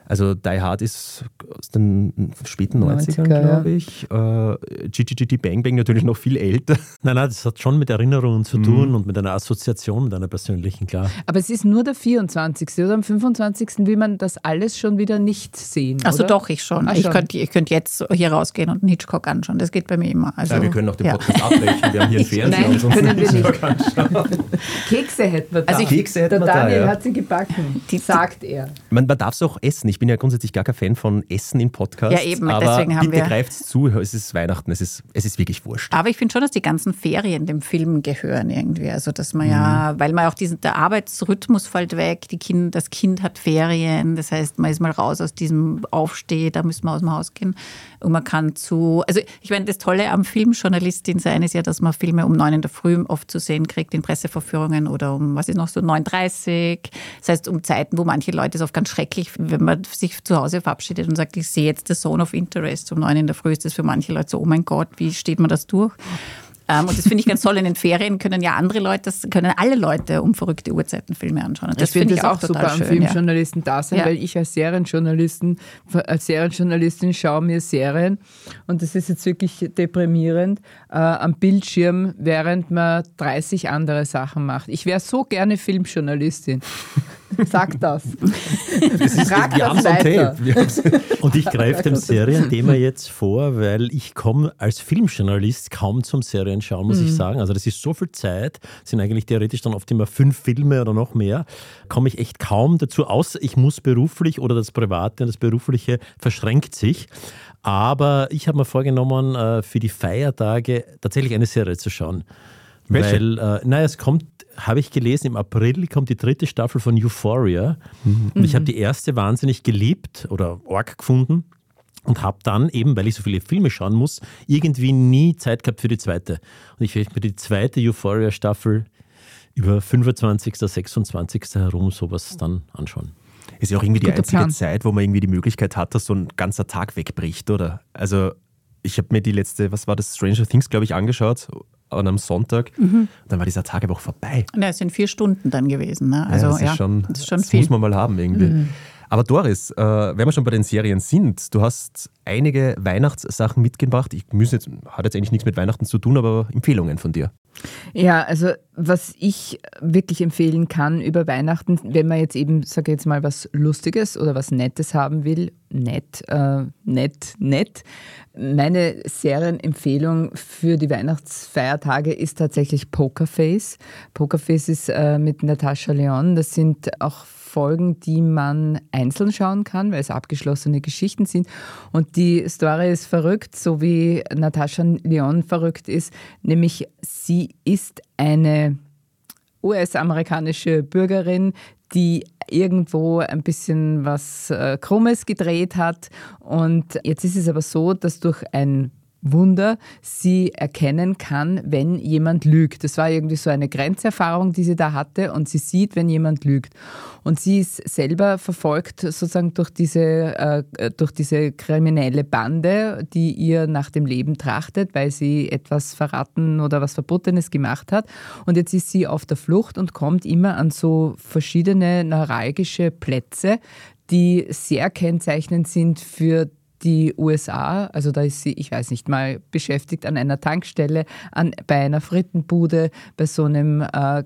Also Die Hard ist aus den späten 90ern, glaube ich. GGGT Bang Bang natürlich noch viel älter. Nein, das hat schon mit Erinnerungen zu tun und mit einer Assoziation, mit einer persönlichen, klar. Aber es ist nur der 24. oder am 25. will man das alles schon wieder nicht sehen, Also oder? doch, ich schon. Ich könnte jetzt hier rausgehen und einen Hitchcock anschauen. Das geht bei mir immer. Also, Ja, wir können auch den Podcast abbrechen. Wir haben hier einen Fernseher. Nein, und sonst können wir Hitchcock anschauen. Kekse hätten wir da. Also Kekse hätten wir der da, Daniel ja. hat sie gebacken, sagt er. Man darf es auch essen. Ich bin ja grundsätzlich gar kein Fan von Essen in Podcasts. Ja, eben, aber deswegen haben bitte wir- greift zu. Es ist Weihnachten. Es ist wirklich wurscht. Aber ich finde schon, dass die ganzen Ferien dem Film gehören irgendwie. Also dass man ja, weil man auch der Arbeitsrhythmus fällt weg, das Kind hat Ferien, das heißt, man ist mal raus aus diesem Aufsteh, da müssen wir aus dem Haus gehen. Und man kann also ich meine, das Tolle am Filmjournalistin sein ist ja, dass man Filme um 9 in der Früh oft zu sehen kriegt in Presseverführungen oder um, was ist noch so, 9:30. Das heißt, um Zeiten, wo manche Leute, ist oft ganz schrecklich, wenn man sich zu Hause verabschiedet und sagt, ich sehe jetzt The Zone of Interest um 9 in der Früh, ist das für manche Leute so, oh mein Gott, wie steht man das durch? Und das finde ich ganz toll. In den Ferien können alle Leute um verrückte Uhrzeiten Filme anschauen. Und das finde ich auch total super schön. am Filmjournalisten da sein, Ja. weil ich als Serienjournalistin schaue mir Serien und das ist jetzt wirklich deprimierend am Bildschirm, während man 30 andere Sachen macht. Ich wäre so gerne Filmjournalistin. Sag das. Trag Wir haben das so ein weiter. Tape. Wir haben's- Und ich greife dem Serienthema jetzt vor, weil ich komme als Filmjournalist kaum zum Serienschauen, muss ich sagen. Also das ist so viel Zeit, sind eigentlich theoretisch dann oft immer 5 Filme oder noch mehr, komme ich echt kaum dazu, außer ich muss beruflich oder das Private und das Berufliche verschränkt sich. Aber ich habe mir vorgenommen, für die Feiertage tatsächlich eine Serie zu schauen. Welche? Weil, es kommt, habe ich gelesen, im April kommt die 3. Staffel von Euphoria. Und ich habe die erste wahnsinnig geliebt oder arg gefunden und habe dann eben, weil ich so viele Filme schauen muss, irgendwie nie Zeit gehabt für die zweite. Und ich werde mir die zweite Euphoria-Staffel über 25., 26. herum sowas dann anschauen. Ist ja auch irgendwie die Guter einzige Plan. Zeit, wo man irgendwie die Möglichkeit hat, dass so ein ganzer Tag wegbricht, oder? Also ich habe mir die letzte, was war das, Stranger Things, glaube ich, angeschaut an einem Sonntag. Dann war dieser Tag aber auch vorbei. Ja, es sind 4 Stunden dann gewesen. Ne? Also, das ist schon, das ist schon das viel. muss man mal haben irgendwie. Aber Doris, wenn wir schon bei den Serien sind, du hast einige Weihnachtssachen mitgebracht. Hat jetzt eigentlich nichts mit Weihnachten zu tun, aber Empfehlungen von dir. Ja, also was ich wirklich empfehlen kann über Weihnachten, wenn man jetzt eben, sage ich jetzt mal, was Lustiges oder was Nettes haben will, nett. Meine Serienempfehlung für die Weihnachtsfeiertage ist tatsächlich Pokerface. Pokerface ist mit Natascha Lyonne. Das sind auch Folgen, die man einzeln schauen kann, weil es abgeschlossene Geschichten sind. Und die Story ist verrückt, so wie Natascha Lyonne verrückt ist. Nämlich sie ist eine US-amerikanische Bürgerin, die irgendwo ein bisschen was Krummes gedreht hat. Und jetzt ist es aber so, dass durch ein Wunder sie erkennen kann, wenn jemand lügt. Das war irgendwie so eine Grenzerfahrung, die sie da hatte, und sie sieht, wenn jemand lügt. Und sie ist selber verfolgt sozusagen durch diese kriminelle Bande, die ihr nach dem Leben trachtet, weil sie etwas verraten oder was Verbotenes gemacht hat. Und jetzt ist sie auf der Flucht und kommt immer an so verschiedene neuralgische Plätze, die sehr kennzeichnend sind für die USA. Also da ist sie, ich weiß nicht, mal beschäftigt an einer Tankstelle, bei einer Frittenbude, bei so einem,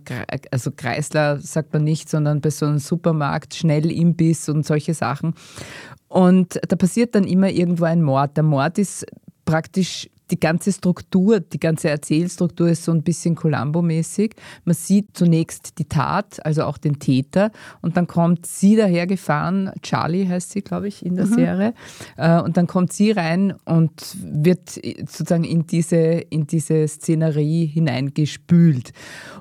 also Kreisler sagt man nicht, sondern bei so einem Supermarkt, Schnellimbiss und solche Sachen. Und da passiert dann immer irgendwo ein Mord. Der Mord ist praktisch die ganze Struktur, die ganze Erzählstruktur ist so ein bisschen Columbo-mäßig. Man sieht zunächst die Tat, also auch den Täter, und dann kommt sie dahergefahren, Charlie heißt sie, glaube ich, in der Serie, und dann kommt sie rein und wird sozusagen in diese Szenerie hineingespült.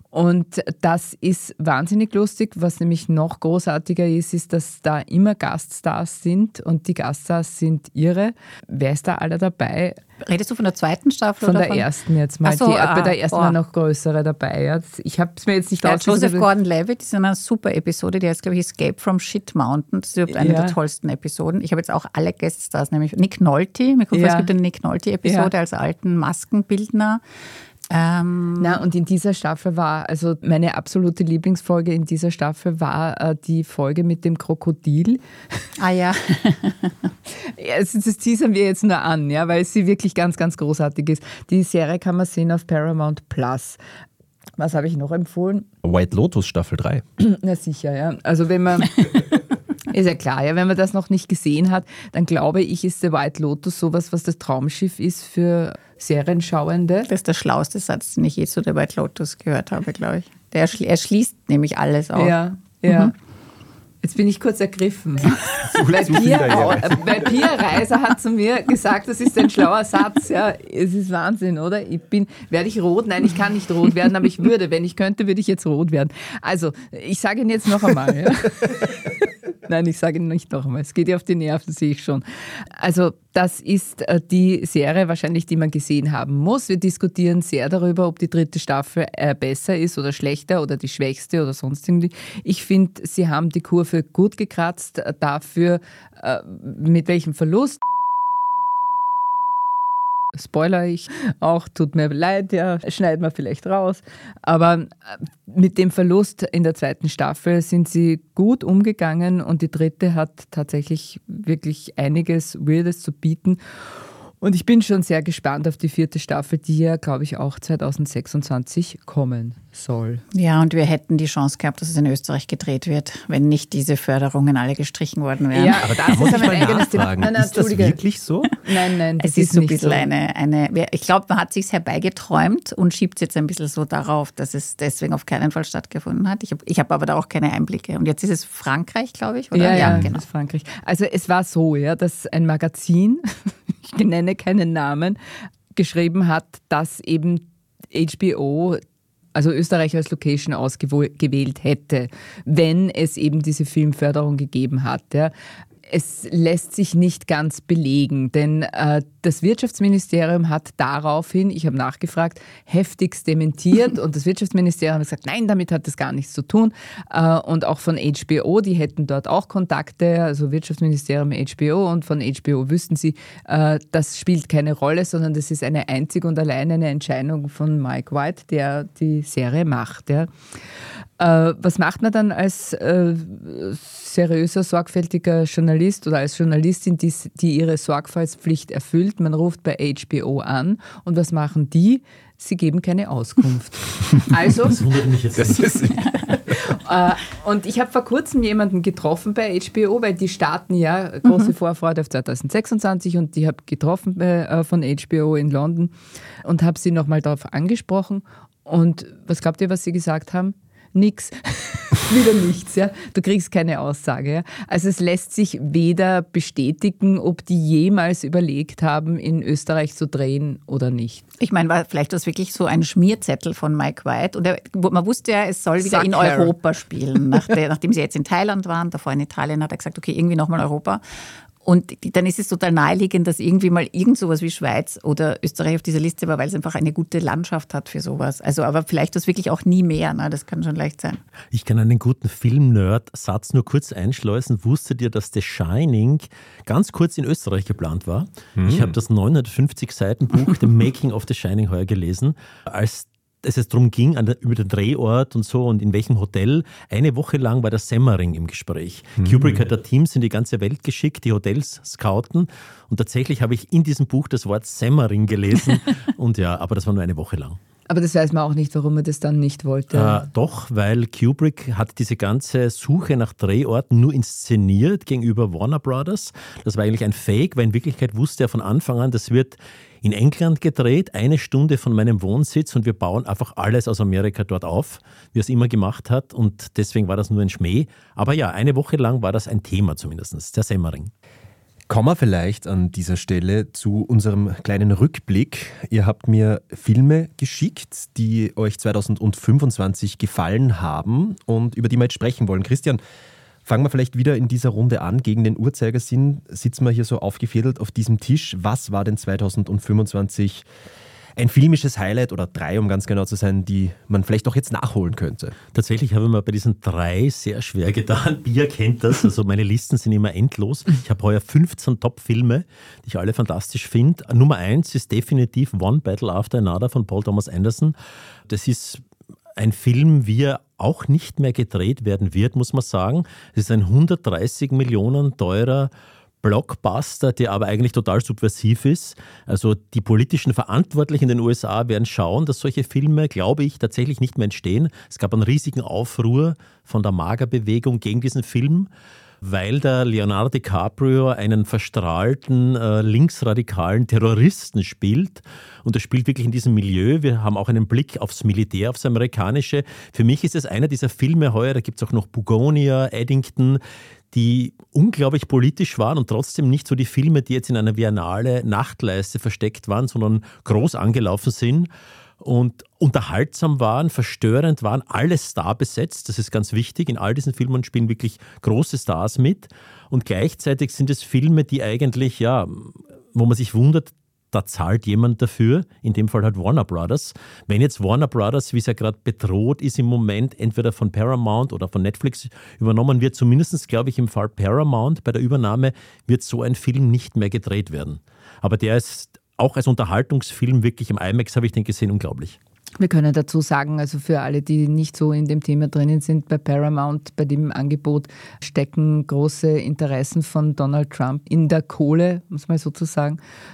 Und das ist wahnsinnig lustig. Was nämlich noch großartiger ist, dass da immer Gaststars sind, und die Gaststars sind irre. Wer ist da alle dabei? Redest du von der zweiten Staffel? Von oder der ersten jetzt mal. Ach so, Bei der ersten war noch größere dabei. Ja. Ich habe es mir jetzt nicht Joseph ausgesucht. Gordon-Levitt ist in einer super Episode, die heißt, glaube ich, Escape from Shit Mountain. Das ist überhaupt eine der tollsten Episoden. Ich habe jetzt auch alle Gueststars, nämlich Nick Nolte. Mir kommt vor, es gibt eine Nick Nolte-Episode als alten Maskenbildner. Na, und in dieser Staffel also meine absolute Lieblingsfolge in dieser Staffel war die Folge mit dem Krokodil. Ah ja. Das teasern wir jetzt nur an, ja, weil sie wirklich ganz, ganz großartig ist. Die Serie kann man sehen auf Paramount Plus. Was habe ich noch empfohlen? White Lotus Staffel 3. Na sicher, ja. Also wenn man... Ist ja klar, ja, wenn man das noch nicht gesehen hat, dann glaube ich, ist der White Lotus sowas, was das Traumschiff ist für Serienschauende. Das ist der schlauste Satz, den ich je zu der White Lotus gehört habe, glaube ich. Er schließt nämlich alles auf. Ja, ja. Mhm. Jetzt bin ich kurz ergriffen. Weil Pia Reiser hat zu mir gesagt, das ist ein schlauer Satz. Ja, es ist Wahnsinn, oder? Werde ich rot? Nein, ich kann nicht rot werden, aber ich würde. Wenn ich könnte, würde ich jetzt rot werden. Also, ich sage ihn jetzt noch einmal. Ja. Nein, ich sage ihn nicht noch einmal. Es geht ja auf die Nerven, sehe ich schon. Also, das ist die Serie wahrscheinlich, die man gesehen haben muss. Wir diskutieren sehr darüber, ob die 3. Staffel besser ist oder schlechter oder die schwächste oder sonst irgendwie. Ich finde, sie haben die Kurve gut gekratzt. Dafür, mit welchem Verlust. Spoiler ich auch, tut mir leid, ja, schneiden wir vielleicht raus. Aber mit dem Verlust in der 2. Staffel sind sie gut umgegangen und die 3. hat tatsächlich wirklich einiges Weirdes zu bieten. Und ich bin schon sehr gespannt auf die 4. Staffel, die ja, glaube ich, auch 2026 kommen soll. Ja, und wir hätten die Chance gehabt, dass es in Österreich gedreht wird, wenn nicht diese Förderungen alle gestrichen worden wären. Ja, aber das ist aber ein eigenes Thema. Nein, ist das wirklich so? Nein, es ist so ein bisschen so. Ich glaube, man hat sich herbeigeträumt und schiebt es jetzt ein bisschen so darauf, dass es deswegen auf keinen Fall stattgefunden hat. Ich hab aber da auch keine Einblicke. Und jetzt ist es Frankreich, glaube ich, oder? Ja, genau. Das ist Frankreich. Also es war so, ja, dass ein Magazin, ich nenne keinen Namen, geschrieben hat, dass eben HBO, also Österreich als Location ausgewählt hätte, wenn es eben diese Filmförderung gegeben hat. Ja. Es lässt sich nicht ganz belegen, denn das Wirtschaftsministerium hat daraufhin, ich habe nachgefragt, heftigst dementiert und das Wirtschaftsministerium hat gesagt, nein, damit hat das gar nichts zu tun. Und auch von HBO, die hätten dort auch Kontakte, also Wirtschaftsministerium, HBO, und von HBO wüssten sie, das spielt keine Rolle, sondern das ist eine einzig und alleine eine Entscheidung von Mike White, der die Serie macht. Ja. Was macht man dann als seriöser, sorgfältiger Journalist oder als Journalistin, die ihre Sorgfaltspflicht erfüllt? Man ruft bei HBO an und was machen die? Sie geben keine Auskunft. Also, das wundert mich jetzt nicht. Und ich habe vor kurzem jemanden getroffen bei HBO, weil die starten ja große Vorfreude auf 2026 und die habe getroffen von HBO in London und habe sie nochmal darauf angesprochen. Und was glaubt ihr, was sie gesagt haben? Nix. Wieder nichts. Ja. Du kriegst keine Aussage. Ja. Also es lässt sich weder bestätigen, ob die jemals überlegt haben, in Österreich zu drehen oder nicht. Ich meine, war vielleicht das wirklich so ein Schmierzettel von Mike White? Und man wusste ja, es soll wieder in Europa spielen. Nachdem sie jetzt in Thailand waren, davor in Italien, hat er gesagt, okay, irgendwie nochmal Europa. Und dann ist es total naheliegend, dass irgendwie mal irgend sowas wie Schweiz oder Österreich auf dieser Liste war, weil es einfach eine gute Landschaft hat für sowas. Also, aber vielleicht das wirklich auch nie mehr. Ne? Das kann schon leicht sein. Ich kann einen guten Film-Nerd-Satz nur kurz einschleusen. Wusstet ihr, dass The Shining ganz kurz in Österreich geplant war? Ich habe das 950-Seiten-Buch The Making of The Shining heuer gelesen, als es darum ging, über den Drehort und so und in welchem Hotel. Eine Woche lang war der Semmering im Gespräch. Kubrick hat da Teams in die ganze Welt geschickt, die Hotels scouten. Und tatsächlich habe ich in diesem Buch das Wort Semmering gelesen. Und ja, aber das war nur eine Woche lang. Aber das weiß man auch nicht, warum er das dann nicht wollte. Doch, weil Kubrick hat diese ganze Suche nach Drehorten nur inszeniert gegenüber Warner Brothers. Das war eigentlich ein Fake, weil in Wirklichkeit wusste er von Anfang an, das wird in England gedreht, 1 Stunde von meinem Wohnsitz und wir bauen einfach alles aus Amerika dort auf, wie er es immer gemacht hat und deswegen war das nur ein Schmäh. Aber ja, eine Woche lang war das ein Thema zumindest, der Semmering. Kommen wir vielleicht an dieser Stelle zu unserem kleinen Rückblick. Ihr habt mir Filme geschickt, die euch 2025 gefallen haben und über die wir jetzt sprechen wollen. Christian, fangen wir vielleicht wieder in dieser Runde an. Gegen den Uhrzeigersinn sitzen wir hier so aufgefädelt auf diesem Tisch. Was war denn 2025 ein filmisches Highlight oder 3, um ganz genau zu sein, die man vielleicht auch jetzt nachholen könnte? Tatsächlich habe ich mir bei diesen 3 sehr schwer getan. Pia kennt das, also meine Listen sind immer endlos. Ich habe heuer 15 Top-Filme, die ich alle fantastisch finde. Nummer 1 ist definitiv One Battle After Another von Paul Thomas Anderson. Das ist ein Film, wie er auch nicht mehr gedreht werden wird, muss man sagen. Es ist ein 130 Millionen teurer Blockbuster, der aber eigentlich total subversiv ist. Also die politischen Verantwortlichen in den USA werden schauen, dass solche Filme, glaube ich, tatsächlich nicht mehr entstehen. Es gab einen riesigen Aufruhr von der MAGA-Bewegung gegen diesen Film, weil der Leonardo DiCaprio einen verstrahlten linksradikalen Terroristen spielt. Und er spielt wirklich in diesem Milieu. Wir haben auch einen Blick aufs Militär, aufs Amerikanische. Für mich ist es einer dieser Filme heuer, da gibt es auch noch Bugonia, Eddington, die unglaublich politisch waren und trotzdem nicht so die Filme, die jetzt in einer Biennale Nachtleiste versteckt waren, sondern groß angelaufen sind und unterhaltsam waren, verstörend waren, alle Star besetzt, das ist ganz wichtig. In all diesen Filmen spielen wirklich große Stars mit und gleichzeitig sind es Filme, die eigentlich, ja, wo man sich wundert, da zahlt jemand dafür, in dem Fall halt Warner Brothers. Wenn jetzt Warner Brothers, wie es ja gerade bedroht ist im Moment, entweder von Paramount oder von Netflix übernommen wird, zumindest glaube ich im Fall Paramount, bei der Übernahme wird so ein Film nicht mehr gedreht werden. Aber der ist auch als Unterhaltungsfilm wirklich im IMAX, habe ich den gesehen, unglaublich. Wir können dazu sagen, also für alle, die nicht so in dem Thema drinnen sind, bei Paramount, bei dem Angebot stecken große Interessen von Donald Trump in der Kohle, muss man sozusagen.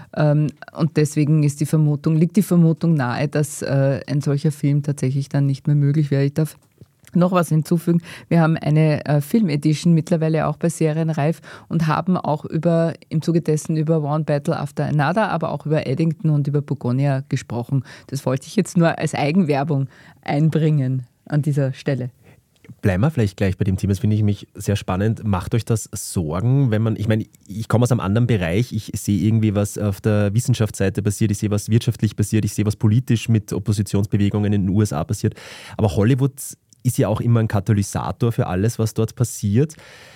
Und deswegen liegt die Vermutung nahe, dass ein solcher Film tatsächlich dann nicht mehr möglich wäre. Ich darf noch was hinzufügen. Wir haben eine Film-Edition mittlerweile auch bei Serienreif und haben auch im Zuge dessen über One Battle After Another, aber auch über Eddington und über Bugonia gesprochen. Das wollte ich jetzt nur als Eigenwerbung einbringen an dieser Stelle. Bleiben wir vielleicht gleich bei dem Thema, das finde ich mich sehr spannend. Macht euch das Sorgen, ich komme aus einem anderen Bereich, ich sehe irgendwie, was auf der Wissenschaftsseite passiert, ich sehe, was wirtschaftlich passiert, ich sehe, was politisch mit Oppositionsbewegungen in den USA passiert, aber Hollywood ist ja auch immer ein Katalysator für alles, was dort passiert.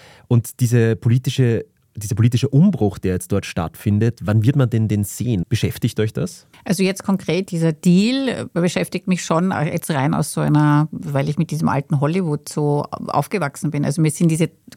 Und dieser politische Umbruch, der jetzt dort stattfindet, wann wird man denn den sehen? Beschäftigt euch das? Also jetzt konkret dieser Deal beschäftigt mich schon jetzt rein aus so einer, weil ich mit diesem alten Hollywood so aufgewachsen bin. Also mir sind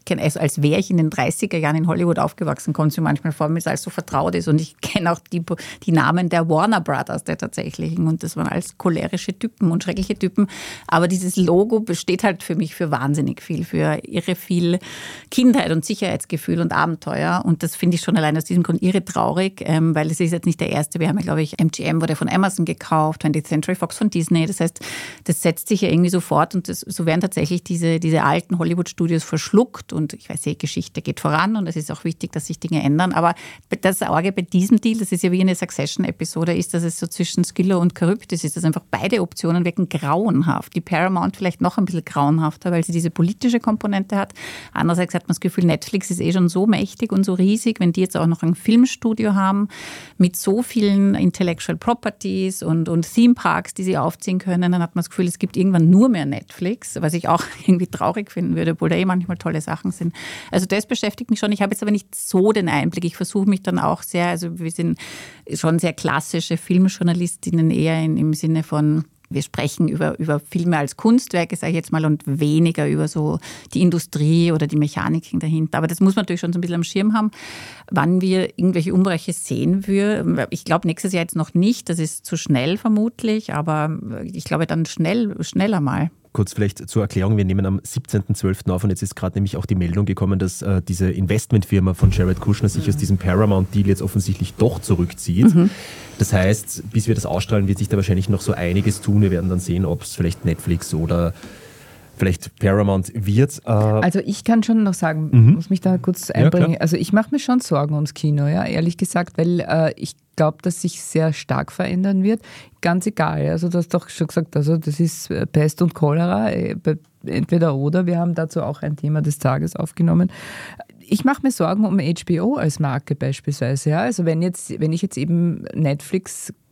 als wäre ich in den 30er Jahren in Hollywood aufgewachsen, kommt es mir manchmal vor, mir es alles so vertraut ist. Und ich kenne auch die Namen der Warner Brothers, der tatsächlichen. Und das waren alles cholerische Typen und schreckliche Typen. Aber dieses Logo besteht halt für mich für wahnsinnig viel, für irre viel Kindheit und Sicherheitsgefühl und Abenteuer. Und das finde ich schon allein aus diesem Grund irre traurig, weil es ist jetzt nicht der erste. Wir haben ja, glaube ich, MGM wurde von Amazon gekauft, 20th Century Fox von Disney. Das heißt, das setzt sich ja irgendwie so fort und so werden tatsächlich diese alten Hollywood-Studios verschluckt. Und ich weiß, die Geschichte geht voran und es ist auch wichtig, dass sich Dinge ändern. Aber das Arge bei diesem Deal, das ist ja wie eine Succession-Episode, ist, dass es so zwischen Skillo und Charybdis ist, dass einfach beide Optionen wirken grauenhaft. Die Paramount vielleicht noch ein bisschen grauenhafter, weil sie diese politische Komponente hat. Andererseits hat man das Gefühl, Netflix ist schon so mächtig und so riesig, wenn die jetzt auch noch ein Filmstudio haben mit so vielen Intellectual Properties und Theme Parks, die sie aufziehen können, dann hat man das Gefühl, es gibt irgendwann nur mehr Netflix, was ich auch irgendwie traurig finden würde, obwohl da manchmal tolle Sachen sind. Also das beschäftigt mich schon. Ich habe jetzt aber nicht so den Einblick. Ich versuche mich dann auch sehr, also wir sind schon sehr klassische Filmjournalistinnen eher im Sinne von wir sprechen über Filme als Kunstwerke, sage ich jetzt mal, und weniger über so die Industrie oder die Mechaniken dahinter. Aber das muss man natürlich schon so ein bisschen am Schirm haben, wann wir irgendwelche Umbrüche sehen würden. Ich glaube, nächstes Jahr jetzt noch nicht, das ist zu schnell vermutlich, aber ich glaube dann schneller mal. Kurz vielleicht zur Erklärung, wir nehmen am 17.12. auf und jetzt ist gerade nämlich auch die Meldung gekommen, dass diese Investmentfirma von Jared Kushner sich aus diesem Paramount-Deal jetzt offensichtlich doch zurückzieht. Mhm. Das heißt, bis wir das ausstrahlen, wird sich da wahrscheinlich noch so einiges tun. Wir werden dann sehen, ob es vielleicht Netflix oder vielleicht Paramount wird. Also ich kann schon noch sagen, muss mich da kurz einbringen. Ja, also ich mache mir schon Sorgen ums Kino, ja, ehrlich gesagt, weil ich glaube, dass sich sehr stark verändern wird. Ganz egal, also du hast doch schon gesagt, also das ist Pest und Cholera, entweder oder. Wir haben dazu auch ein Thema des Tages aufgenommen. Ich mache mir Sorgen um HBO als Marke beispielsweise. Ja? Also wenn ich jetzt eben Netflix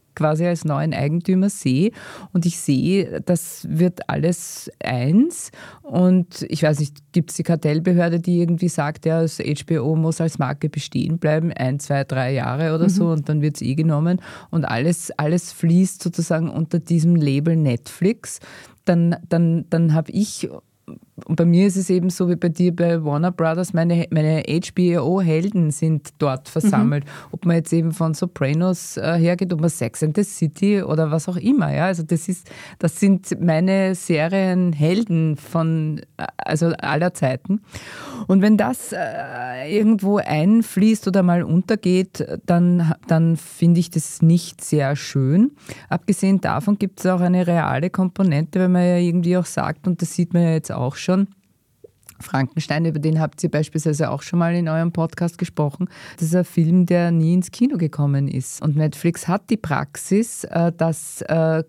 quasi als neuen Eigentümer sehe. Und ich sehe, das wird alles eins. Und ich weiß nicht, gibt es die Kartellbehörde, die irgendwie sagt, ja, das HBO muss als Marke bestehen bleiben, 1, 2, 3 Jahre oder so, und dann wird es genommen. Und alles fließt sozusagen unter diesem Label Netflix. Dann habe ich... Und bei mir ist es eben so wie bei dir bei Warner Brothers, meine HBO-Helden sind dort versammelt. Ob man jetzt eben von Sopranos hergeht, ob man Sex and the City oder was auch immer. Ja? Also das sind meine Serienhelden von aller Zeiten. Und wenn das irgendwo einfließt oder mal untergeht, dann finde ich das nicht sehr schön. Abgesehen davon gibt es auch eine reale Komponente, weil man ja irgendwie auch sagt, und das sieht man ja jetzt auch schon, Frankenstein, über den habt ihr beispielsweise auch schon mal in eurem Podcast gesprochen. Das ist ein Film, der nie ins Kino gekommen ist. Und Netflix hat die Praxis, dass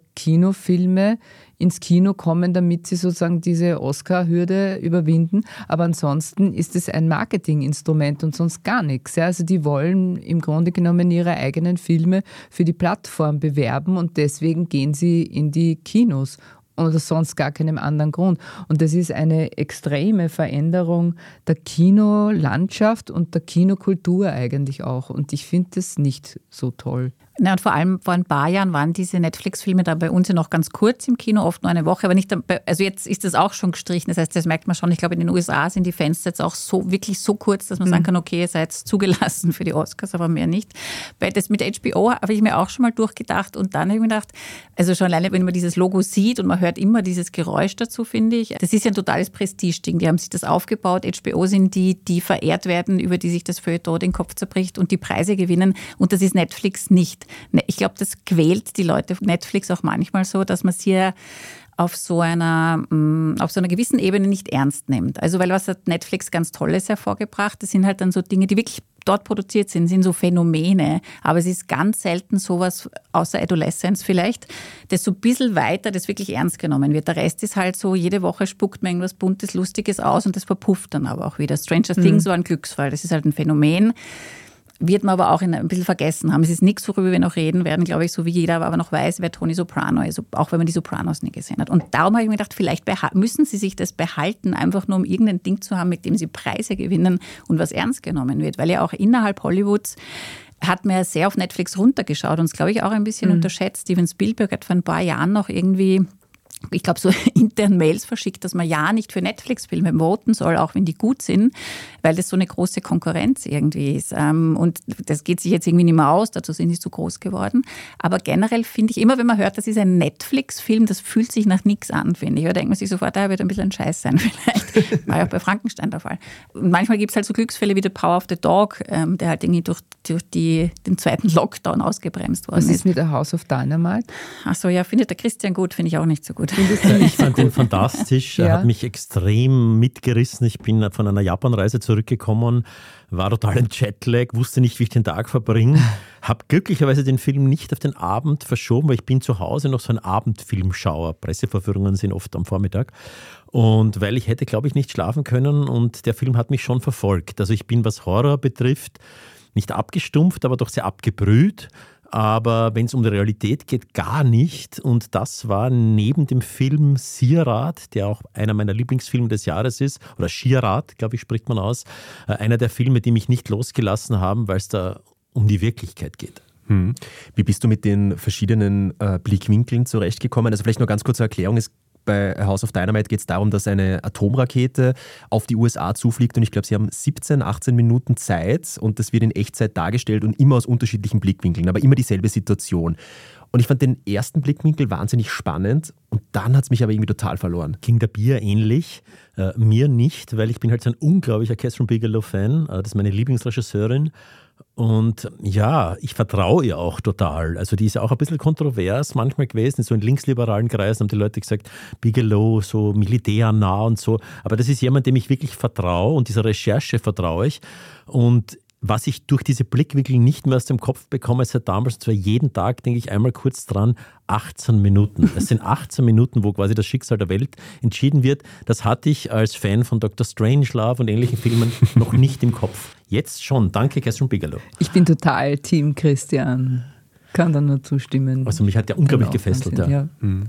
Kinofilme ins Kino kommen, damit sie sozusagen diese Oscar-Hürde überwinden. Aber ansonsten ist es ein Marketinginstrument und sonst gar nichts. Ja? Also die wollen im Grunde genommen ihre eigenen Filme für die Plattform bewerben und deswegen gehen sie in die Kinos. Oder sonst gar keinem anderen Grund. Und das ist eine extreme Veränderung der Kinolandschaft und der Kinokultur eigentlich auch. Und ich finde das nicht so toll. Ja, und vor allem vor ein paar Jahren waren diese Netflix-Filme da bei uns ja noch ganz kurz im Kino, oft nur eine Woche, aber nicht, also jetzt ist das auch schon gestrichen, das heißt, das merkt man schon, ich glaube in den USA sind die Fenster jetzt auch wirklich so kurz, dass man sagen kann, okay, ihr seid zugelassen für die Oscars, aber mehr nicht. Weil das mit HBO habe ich mir auch schon mal durchgedacht und dann habe ich mir gedacht, also schon alleine, wenn man dieses Logo sieht und man hört immer dieses Geräusch dazu, finde ich, das ist ja ein totales Prestige-Ding, die haben sich das aufgebaut, HBO sind die verehrt werden, über die sich das Feuilleton den Kopf zerbricht und die Preise gewinnen und das ist Netflix nicht. Ich glaube, das quält die Leute Netflix auch manchmal so, dass man sie ja auf so einer gewissen Ebene nicht ernst nimmt. Also weil was hat Netflix ganz Tolles hervorgebracht, das sind halt dann so Dinge, die wirklich dort produziert sind so Phänomene. Aber es ist ganz selten sowas, außer Adolescence vielleicht, das so ein bisschen weiter, das wirklich ernst genommen wird. Der Rest ist halt so, jede Woche spuckt man irgendwas Buntes, Lustiges aus und das verpufft dann aber auch wieder. Stranger Things war ein Glücksfall, das ist halt ein Phänomen. Wird man aber auch ein bisschen vergessen haben. Es ist nichts, worüber wir noch reden werden, glaube ich, so wie jeder aber noch weiß, wer Tony Soprano ist, auch wenn man die Sopranos nie gesehen hat. Und darum habe ich mir gedacht, vielleicht müssen sie sich das behalten, einfach nur um irgendein Ding zu haben, mit dem sie Preise gewinnen und was ernst genommen wird. Weil ja auch innerhalb Hollywoods hat man ja sehr auf Netflix runtergeschaut und es, glaube ich, auch ein bisschen unterschätzt. Steven Spielberg hat vor ein paar Jahren noch irgendwie, ich glaube, so intern Mails verschickt, dass man ja nicht für Netflix-Filme voten soll, auch wenn die gut sind, weil das so eine große Konkurrenz irgendwie ist. Und das geht sich jetzt irgendwie nicht mehr aus, dazu sind sie zu groß geworden. Aber generell finde ich immer, wenn man hört, das ist ein Netflix-Film, das fühlt sich nach nichts an, finde ich. Da denkt man sich sofort, da wird ein bisschen ein Scheiß sein vielleicht. War ja auch bei Frankenstein der Fall. Und manchmal gibt es halt so Glücksfälle wie The Power of the Dog, der halt irgendwie durch den zweiten Lockdown ausgebremst worden ist. Was ist mit A House of Dynamite? Ach so, ja, findet der Christian gut, finde ich auch nicht so gut. Ich fand den fantastisch, er hat mich extrem mitgerissen. Ich bin von einer Japanreise zurückgekommen, war total im Jetlag, wusste nicht, wie ich den Tag verbringe, habe glücklicherweise den Film nicht auf den Abend verschoben, weil ich bin zu Hause noch so ein Abendfilmschauer. Presseverführungen sind oft am Vormittag. Und weil ich hätte, glaube ich, nicht schlafen können und der Film hat mich schon verfolgt. Also ich bin, was Horror betrifft, nicht abgestumpft, aber doch sehr abgebrüht. Aber wenn es um die Realität geht, gar nicht. Und das war neben dem Film Sierat, der auch einer meiner Lieblingsfilme des Jahres ist, oder Schirat, glaube ich, spricht man aus, einer der Filme, die mich nicht losgelassen haben, weil es da um die Wirklichkeit geht. Wie bist du mit den verschiedenen Blickwinkeln zurechtgekommen? Also vielleicht nur ganz kurze Erklärung. Bei House of Dynamite geht es darum, dass eine Atomrakete auf die USA zufliegt und ich glaube, sie haben 17, 18 Minuten Zeit und das wird in Echtzeit dargestellt und immer aus unterschiedlichen Blickwinkeln, aber immer dieselbe Situation. Und ich fand den ersten Blickwinkel wahnsinnig spannend und dann hat es mich aber irgendwie total verloren. Ging der Bier ähnlich? Mir nicht, weil ich bin halt so ein unglaublicher Catherine Bigelow-Fan. Das ist meine Lieblingsregisseurin. Und ja, ich vertraue ihr auch total. Also die ist ja auch ein bisschen kontrovers manchmal gewesen. So in linksliberalen Kreisen haben die Leute gesagt, Bigelow so militärnah und so. Aber das ist jemand, dem ich wirklich vertraue und dieser Recherche vertraue ich. Und was ich durch diese Blickwinkel nicht mehr aus dem Kopf bekomme seit damals, und zwar jeden Tag, denke ich einmal kurz dran, 18 Minuten. Es sind 18 Minuten, wo quasi das Schicksal der Welt entschieden wird. Das hatte ich als Fan von Dr. Strangelove und ähnlichen Filmen noch nicht im Kopf. Jetzt schon. Danke, Catherine Bigelow. Ich bin total Team Christian. Kann dann nur zustimmen. Also mich hat der unglaublich gefesselt. Ja.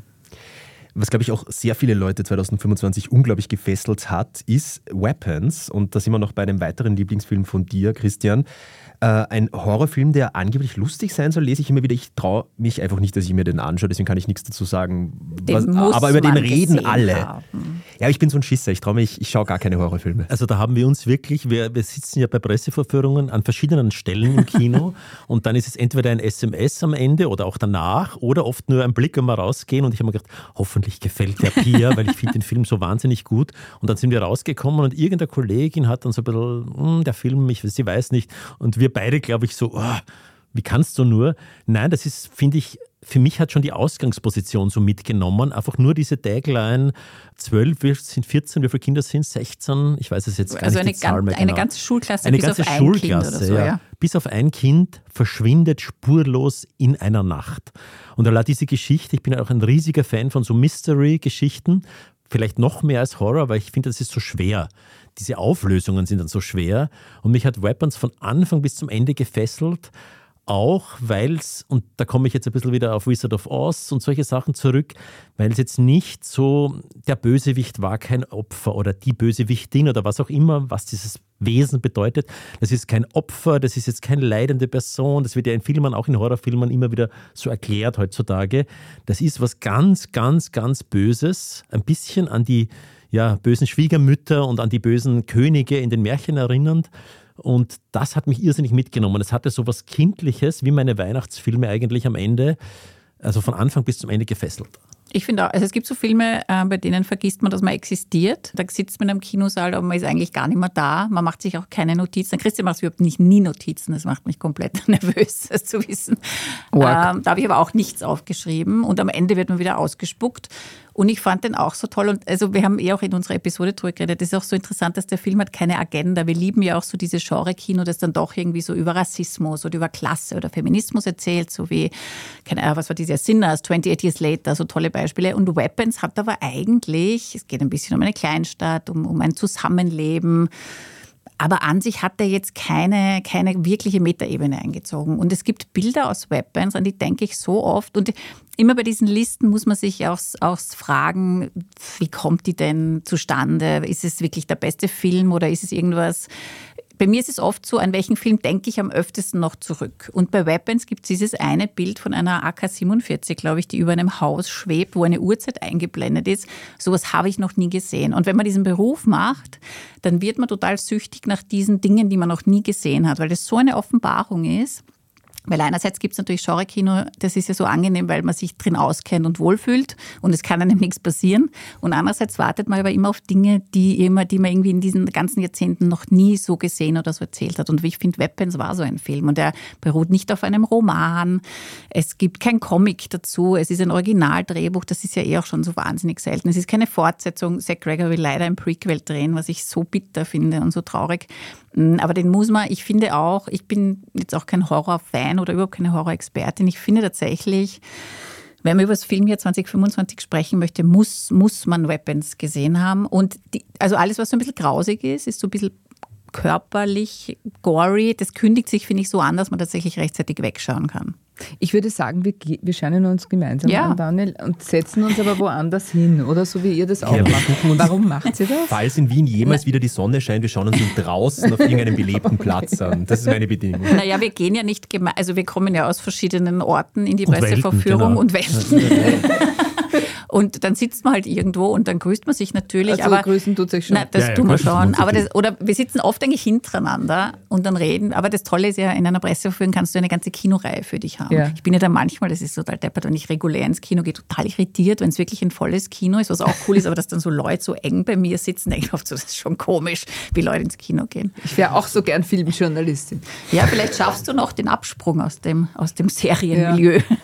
Was, glaube ich, auch sehr viele Leute 2025 unglaublich gefesselt hat, ist Weapons. Und da sind wir noch bei einem weiteren Lieblingsfilm von dir, Christian. Ein Horrorfilm, der angeblich lustig sein soll, lese ich immer wieder. Ich traue mich einfach nicht, dass ich mir den anschaue, deswegen kann ich nichts dazu sagen. Aber über den reden alle. Haben. Ja, ich bin so ein Schisser, ich schaue gar keine Horrorfilme. Also da haben wir uns wirklich, wir sitzen ja bei Pressevorführungen an verschiedenen Stellen im Kino und dann ist es entweder ein SMS am Ende oder auch danach oder oft nur ein Blick, wenn wir rausgehen und ich habe mir gedacht, hoffentlich gefällt der Pia, weil ich finde den Film so wahnsinnig gut. Und dann sind wir rausgekommen und irgendeine Kollegin hat dann so ein bisschen, der Film, sie weiß nicht. Und wir beide, glaube ich, so, wie kannst du nur? Nein, das ist, finde ich, für mich hat schon die Ausgangsposition so mitgenommen. Einfach nur diese Tagline, 12, wir sind 14, wie viele Kinder sind 16? Ich weiß es jetzt gar nicht, die Zahl mehr genau. Eine ganze Schulklasse, eine bis ganze auf ein Schulklasse, Kind oder so, ja. Bis auf ein Kind verschwindet spurlos in einer Nacht. Und allein diese Geschichte, ich bin auch ein riesiger Fan von so Mystery-Geschichten, vielleicht noch mehr als Horror, weil ich finde, das ist so schwer. Diese Auflösungen sind dann so schwer. Und mich hat Weapons von Anfang bis zum Ende gefesselt. Auch weil es, und da komme ich jetzt ein bisschen wieder auf Wizard of Oz und solche Sachen zurück, weil es jetzt nicht so, der Bösewicht war kein Opfer oder die Bösewichtin oder was auch immer, was dieses Wesen bedeutet. Das ist kein Opfer, das ist jetzt keine leidende Person, das wird ja in Filmen, auch in Horrorfilmen immer wieder so erklärt heutzutage. Das ist was ganz, ganz, ganz Böses, ein bisschen an die bösen Schwiegermütter und an die bösen Könige in den Märchen erinnernd. Und das hat mich irrsinnig mitgenommen. Es hatte so was Kindliches, wie meine Weihnachtsfilme eigentlich am Ende, also von Anfang bis zum Ende gefesselt. Ich finde auch, also es gibt so Filme, bei denen vergisst man, dass man existiert. Da sitzt man im Kinosaal, aber man ist eigentlich gar nicht mehr da. Man macht sich auch keine Notizen. Christian macht überhaupt nie Notizen. Das macht mich komplett nervös, das zu wissen. Da habe ich aber auch nichts aufgeschrieben. Und am Ende wird man wieder ausgespuckt. Und ich fand den auch so toll. Und also wir haben auch in unserer Episode drüber geredet. Das ist auch so interessant, dass der Film hat keine Agenda. Wir lieben ja auch so dieses Genre-Kino, das dann doch irgendwie so über Rassismus oder über Klasse oder Feminismus erzählt. So wie, keine Ahnung, was war dieser Sinners, 28 Years Later, so tolle Beispiele. Und Weapons hat aber eigentlich, es geht ein bisschen um eine Kleinstadt, um ein Zusammenleben. Aber an sich hat er jetzt keine wirkliche Metaebene eingezogen. Und es gibt Bilder aus Weapons, an die denke ich so oft. Und immer bei diesen Listen muss man sich auch fragen, wie kommt die denn zustande? Ist es wirklich der beste Film oder ist es irgendwas? Bei mir ist es oft so, an welchen Film denke ich am öftesten noch zurück. Und bei Weapons gibt es dieses eine Bild von einer AK-47, glaube ich, die über einem Haus schwebt, wo eine Uhrzeit eingeblendet ist. Sowas habe ich noch nie gesehen. Und wenn man diesen Beruf macht, dann wird man total süchtig nach diesen Dingen, die man noch nie gesehen hat, weil das so eine Offenbarung ist. Weil einerseits gibt es natürlich Genre-Kino, das ist ja so angenehm, weil man sich drin auskennt und wohlfühlt und es kann einem nichts passieren. Und andererseits wartet man aber immer auf Dinge, die man irgendwie in diesen ganzen Jahrzehnten noch nie so gesehen oder so erzählt hat. Und ich finde, Weapons war so ein Film und er beruht nicht auf einem Roman. Es gibt kein Comic dazu. Es ist ein Originaldrehbuch. Das ist ja auch schon so wahnsinnig selten. Es ist keine Fortsetzung. Zach Gregor will leider ein Prequel drehen, was ich so bitter finde und so traurig. Aber den muss man, ich finde auch, ich bin jetzt auch kein Horror-Fan oder überhaupt keine Horror-Expertin. Ich finde tatsächlich, wenn man über das Filmjahr 2025 sprechen möchte, muss man Weapons gesehen haben. Und also alles, was so ein bisschen grausig ist so ein bisschen körperlich, gory. Das kündigt sich, finde ich, so an, dass man tatsächlich rechtzeitig wegschauen kann. Ich würde sagen, wir scheinen uns gemeinsam an, Daniel, und setzen uns aber woanders hin, oder so wie ihr das auch macht. Warum macht ihr das? Falls in Wien jemals wieder die Sonne scheint, wir schauen uns draußen auf irgendeinem belebten Platz an. Das ist meine Bedingung. Naja, wir gehen ja nicht also wir kommen ja aus verschiedenen Orten in die Pressevorführung und Welten. Und dann sitzt man halt irgendwo und dann grüßt man sich natürlich. Also aber grüßen tut sich schon. Nein, das tun wir schon. Aber oder wir sitzen oft eigentlich hintereinander und dann reden. Aber das Tolle ist ja, in einer Pressevorführung kannst du eine ganze Kinoreihe für dich haben. Ja. Ich bin ja dann manchmal, das ist total deppert, wenn ich regulär ins Kino gehe, total irritiert, wenn es wirklich ein volles Kino ist, was auch cool ist, aber dass dann so Leute so eng bei mir sitzen, denke ich oft so, das ist schon komisch, wie Leute ins Kino gehen. Ich wäre auch so gern Filmjournalistin. Ja, vielleicht schaffst du noch den Absprung aus dem Serienmilieu. Ja.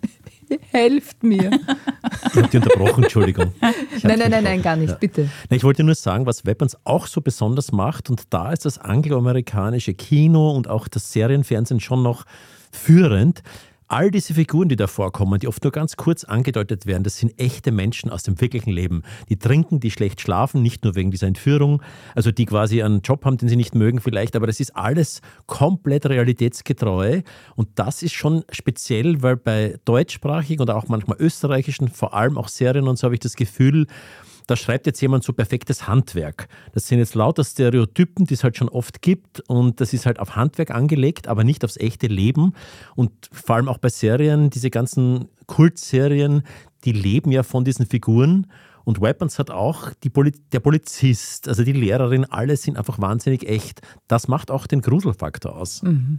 Helft mir. Ich habe dich unterbrochen, Entschuldigung. Nein, gar nicht, bitte. Ich wollte nur sagen, was Weapons auch so besonders macht, und da ist das angloamerikanische Kino und auch das Serienfernsehen schon noch führend. All diese Figuren, die da vorkommen, die oft nur ganz kurz angedeutet werden, das sind echte Menschen aus dem wirklichen Leben. Die trinken, die schlecht schlafen, nicht nur wegen dieser Entführung, also die quasi einen Job haben, den sie nicht mögen vielleicht, aber das ist alles komplett realitätsgetreu und das ist schon speziell, weil bei deutschsprachigen oder auch manchmal österreichischen, vor allem auch Serien und so habe ich das Gefühl, da schreibt jetzt jemand so perfektes Handwerk. Das sind jetzt lauter Stereotypen, die es halt schon oft gibt und das ist halt auf Handwerk angelegt, aber nicht aufs echte Leben. Und vor allem auch bei Serien, diese ganzen Kultserien, die leben ja von diesen Figuren. Und Weapons hat auch der Polizist, also die Lehrerin, alle sind einfach wahnsinnig echt. Das macht auch den Gruselfaktor aus. Gehen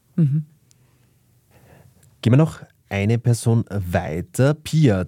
wir noch eine Person weiter. Pia,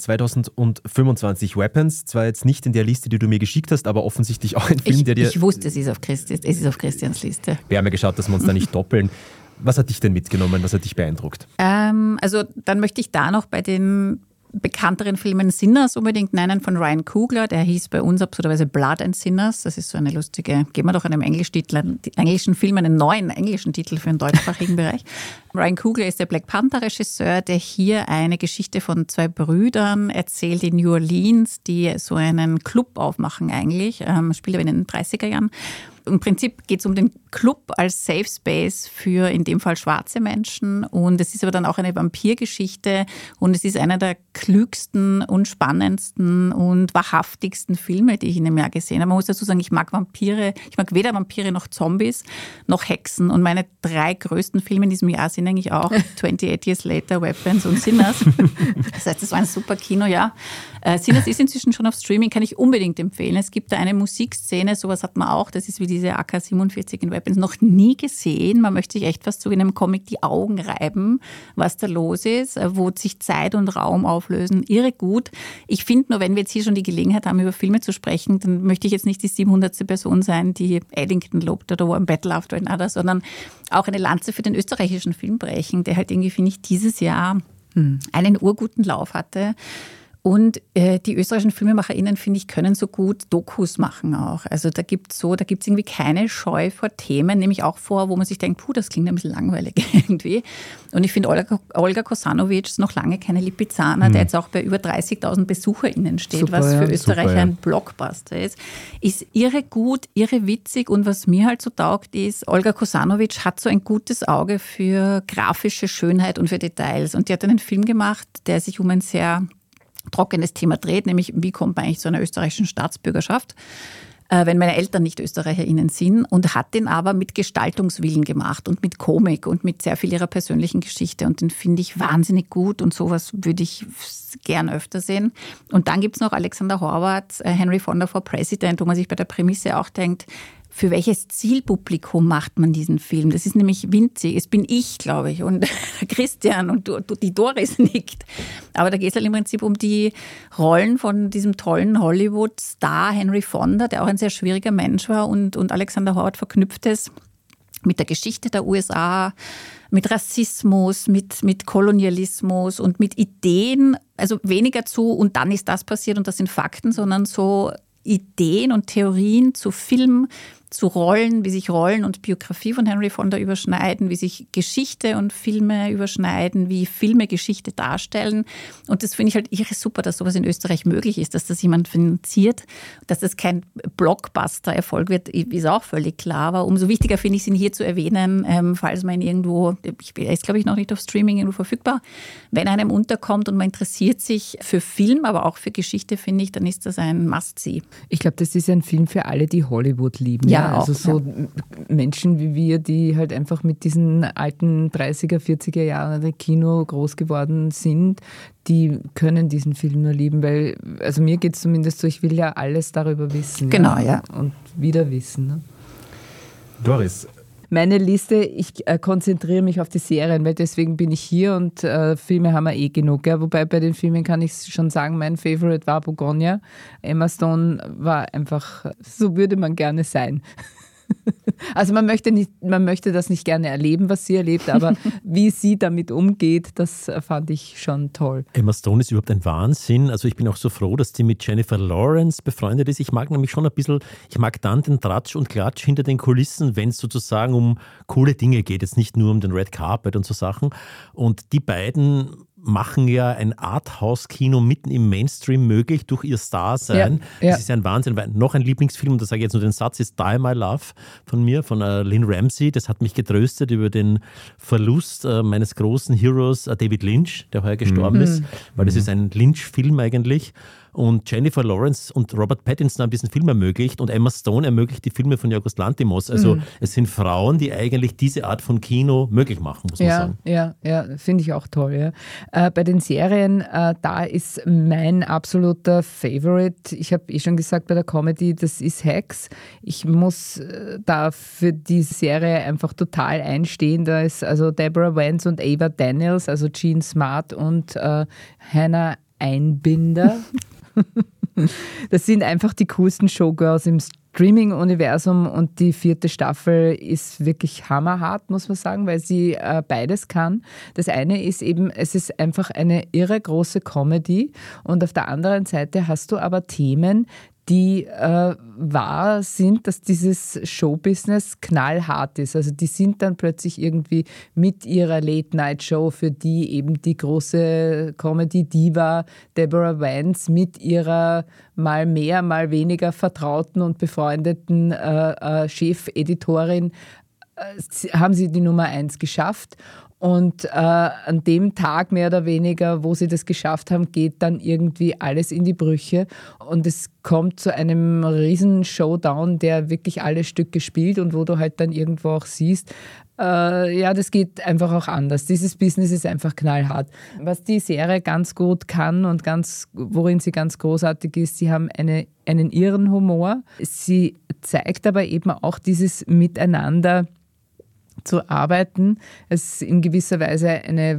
2025 Weapons, zwar jetzt nicht in der Liste, die du mir geschickt hast, aber offensichtlich auch ein Film, der dir... Ich wusste, es ist auf Christians Liste. Wir haben ja geschaut, dass wir uns da nicht doppeln. Was hat dich denn mitgenommen? Was hat dich beeindruckt? Also dann möchte ich da noch bei den bekannteren Filmen Sinners unbedingt nennen von Ryan Coogler. Der hieß bei uns absurderweise Blood and Sinners. Das ist so eine lustige, geben wir doch einem englischen Film einen neuen englischen Titel für den deutschsprachigen Bereich. Ryan Coogler ist der Black Panther-Regisseur, der hier eine Geschichte von zwei Brüdern erzählt in New Orleans, die so einen Club aufmachen eigentlich. Spielt aber in den 30er Jahren. Im Prinzip geht es um den Club als Safe Space für in dem Fall schwarze Menschen und es ist aber dann auch eine Vampirgeschichte und es ist einer der klügsten und spannendsten und wahrhaftigsten Filme, die ich in dem Jahr gesehen habe. Man muss dazu sagen, ich mag weder Vampire noch Zombies noch Hexen und meine 3 größten Filme in diesem Jahr sind eigentlich auch 28 Years Later, Weapons und Sinners. Das heißt, es war ein super Kinojahr. Sinners ist inzwischen schon auf Streaming, kann ich unbedingt empfehlen. Es gibt da eine Musikszene, sowas hat man auch, das ist wie diese AK-47 in Weapons, noch nie gesehen. Man möchte sich echt fast so in einem Comic die Augen reiben, was da los ist, wo sich Zeit und Raum auflösen. Irre gut. Ich finde nur, wenn wir jetzt hier schon die Gelegenheit haben, über Filme zu sprechen, dann möchte ich jetzt nicht die 700. Person sein, die Eddington lobt oder War Battle After Another, sondern auch eine Lanze für den österreichischen Film brechen, der halt irgendwie, finde ich, dieses Jahr einen urguten Lauf hatte. Und die österreichischen FilmemacherInnen, finde ich, können so gut Dokus machen auch. Also da gibt's irgendwie keine Scheu vor Themen, nämlich auch vor, wo man sich denkt, das klingt ein bisschen langweilig irgendwie. Und ich finde, Olga Kosanovic ist noch lange keine Lipizzaner, der jetzt auch bei über 30.000 BesucherInnen steht, super, was für Österreich ein Blockbuster ist irre gut, irre witzig und was mir halt so taugt ist, Olga Kosanovic hat so ein gutes Auge für grafische Schönheit und für Details. Und die hat einen Film gemacht, der sich um ein sehr trockenes Thema dreht, nämlich wie kommt man eigentlich zu einer österreichischen Staatsbürgerschaft, wenn meine Eltern nicht ÖsterreicherInnen sind, und hat den aber mit Gestaltungswillen gemacht und mit Komik und mit sehr viel ihrer persönlichen Geschichte und den finde ich wahnsinnig gut und sowas würde ich gern öfter sehen. Und dann gibt es noch Alexander Horvath, Henry Fonda for President, wo man sich bei der Prämisse auch denkt, für welches Zielpublikum macht man diesen Film? Das ist nämlich winzig. Es bin ich, glaube ich, und Christian und die Doris nickt. Aber da geht es halt im Prinzip um die Rollen von diesem tollen Hollywood-Star Henry Fonda, der auch ein sehr schwieriger Mensch war. Und Alexander Horvath verknüpft es mit der Geschichte der USA, mit Rassismus, mit Kolonialismus und mit Ideen. Also weniger zu, und dann ist das passiert und das sind Fakten, sondern so Ideen und Theorien zu Film, zu Rollen, wie sich Rollen und Biografie von Henry Fonda überschneiden, wie sich Geschichte und Filme überschneiden, wie Filme Geschichte darstellen. Und das finde ich halt irre super, dass sowas in Österreich möglich ist, dass das jemand finanziert, dass das kein Blockbuster-Erfolg wird, ist auch völlig klar. Aber umso wichtiger finde ich es, ihn hier zu erwähnen, falls man ihn irgendwo, er ist glaube ich noch nicht auf Streaming irgendwo verfügbar, wenn einem unterkommt und man interessiert sich für Film, aber auch für Geschichte, finde ich, dann ist das ein Must-See. Ich glaube, das ist ein Film für alle, die Hollywood lieben. Ja, also auch, so Menschen wie wir, die halt einfach mit diesen alten 30er, 40er Jahren Kino groß geworden sind, die können diesen Film nur lieben, weil, also mir geht es zumindest so, ich will ja alles darüber wissen. Genau, ja. Und wieder wissen. Ne? Doris. Meine Liste, ich konzentriere mich auf die Serien, weil deswegen bin ich hier und Filme haben wir genug. Ja. Wobei bei den Filmen kann ich schon sagen, mein Favorite war Begonia. Emma Stone war einfach, so würde man gerne sein. Also man möchte das nicht gerne erleben, was sie erlebt, aber wie sie damit umgeht, das fand ich schon toll. Emma Stone ist überhaupt ein Wahnsinn. Also ich bin auch so froh, dass die mit Jennifer Lawrence befreundet ist. Ich mag nämlich schon ein bisschen, ich mag dann den Tratsch und Klatsch hinter den Kulissen, wenn es sozusagen um coole Dinge geht, jetzt nicht nur um den Red Carpet und so Sachen. Und die beiden machen ja ein Arthouse-Kino mitten im Mainstream möglich durch ihr Starsein. Ja. Das ist ja ein Wahnsinn. Weil noch ein Lieblingsfilm, und da sage ich jetzt nur den Satz, ist Die My Love von mir, von Lynn Ramsey. Das hat mich getröstet über den Verlust meines großen Heroes David Lynch, der heuer gestorben ist, weil das ist ein Lynch-Film eigentlich. Und Jennifer Lawrence und Robert Pattinson haben diesen Film ermöglicht und Emma Stone ermöglicht die Filme von Yorgos Lanthimos. Also es sind Frauen, die eigentlich diese Art von Kino möglich machen, muss man sagen. Ja, finde ich auch toll. Ja. Bei den Serien, da ist mein absoluter Favorite, ich habe schon gesagt bei der Comedy, das ist Hacks. Ich muss da für die Serie einfach total einstehen. Da ist also Deborah Vance und Ava Daniels, also Jean Smart und Hannah Einbinder. Das sind einfach die coolsten Showgirls im Streaming-Universum und die 4. Staffel ist wirklich hammerhart, muss man sagen, weil sie beides kann. Das eine ist eben, es ist einfach eine irre große Comedy und auf der anderen Seite hast du aber Themen, die wahr sind, dass dieses Showbusiness knallhart ist. Also die sind dann plötzlich irgendwie mit ihrer Late-Night-Show, für die eben die große Comedy-Diva Deborah Vance mit ihrer mal mehr, mal weniger vertrauten und befreundeten Chefeditorin haben sie die Nummer 1 geschafft. Und an dem Tag mehr oder weniger, wo sie das geschafft haben, geht dann irgendwie alles in die Brüche. Und es kommt zu einem riesen Showdown, der wirklich alle Stücke spielt und wo du halt dann irgendwo auch siehst, das geht einfach auch anders. Dieses Business ist einfach knallhart. Was die Serie ganz gut kann und worin sie ganz großartig ist, sie haben einen irren Humor. Sie zeigt aber eben auch dieses Miteinander zu arbeiten. Es ist in gewisser Weise eine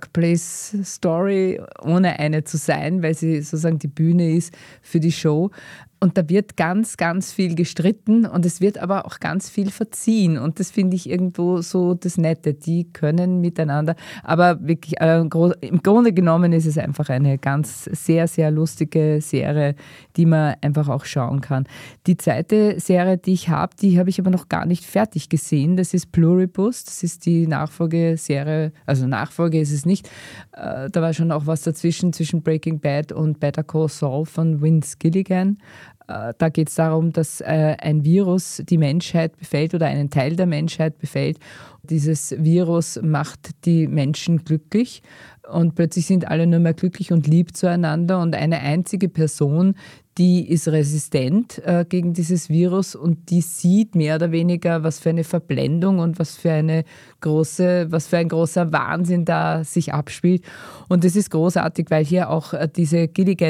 Workplace-Story, ohne eine zu sein, weil sie sozusagen die Bühne ist für die Show. Und da wird ganz, ganz viel gestritten und es wird aber auch ganz viel verziehen. Und das finde ich irgendwo so das Nette. Die können miteinander, aber wirklich im Grunde genommen ist es einfach eine ganz sehr, sehr lustige Serie, die man einfach auch schauen kann. Die zweite Serie, die habe ich aber noch gar nicht fertig gesehen. Das ist Pluribus. Das ist die Nachfolgeserie, also Nachfolge ist es nicht. Da war schon auch was zwischen Breaking Bad und Better Call Saul von Vince Gilligan. Da geht es darum, dass ein Virus die Menschheit befällt oder einen Teil der Menschheit befällt. Dieses Virus macht die Menschen glücklich und plötzlich sind alle nur mehr glücklich und lieb zueinander und eine einzige Person, die ist resistent gegen dieses Virus und die sieht mehr oder weniger, was für eine Verblendung und was für ein großer Wahnsinn da sich abspielt. Und das ist großartig, weil hier auch diese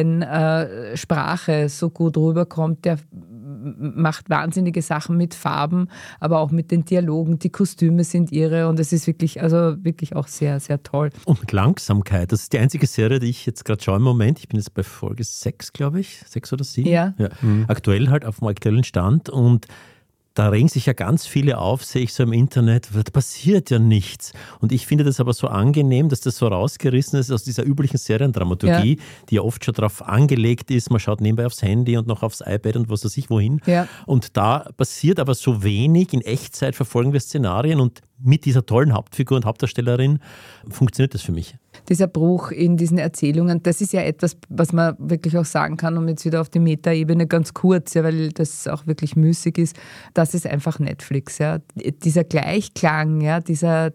Gilligan-Sprache so gut rüberkommt. Der macht wahnsinnige Sachen mit Farben, aber auch mit den Dialogen. Die Kostüme sind irre und es ist wirklich auch sehr, sehr toll. Und mit Langsamkeit. Das ist die einzige Serie, die ich jetzt gerade schaue im Moment. Ich bin jetzt bei Folge 6, glaube ich. 6 oder 7. Ja. Aktuell halt auf dem aktuellen Stand und da regen sich ja ganz viele auf, sehe ich so im Internet, da passiert ja nichts. Und ich finde das aber so angenehm, dass das so rausgerissen ist aus dieser üblichen Seriendramaturgie, die ja oft schon darauf angelegt ist, man schaut nebenbei aufs Handy und noch aufs iPad und was weiß ich wohin. Ja. Und da passiert aber so wenig, in Echtzeit verfolgen wir Szenarien und mit dieser tollen Hauptfigur und Hauptdarstellerin funktioniert das für mich. Dieser Bruch in diesen Erzählungen, das ist ja etwas, was man wirklich auch sagen kann, um jetzt wieder auf die Metaebene ganz kurz, ja, weil das auch wirklich müßig ist, das ist einfach Netflix. Ja. Dieser Gleichklang, ja, dieser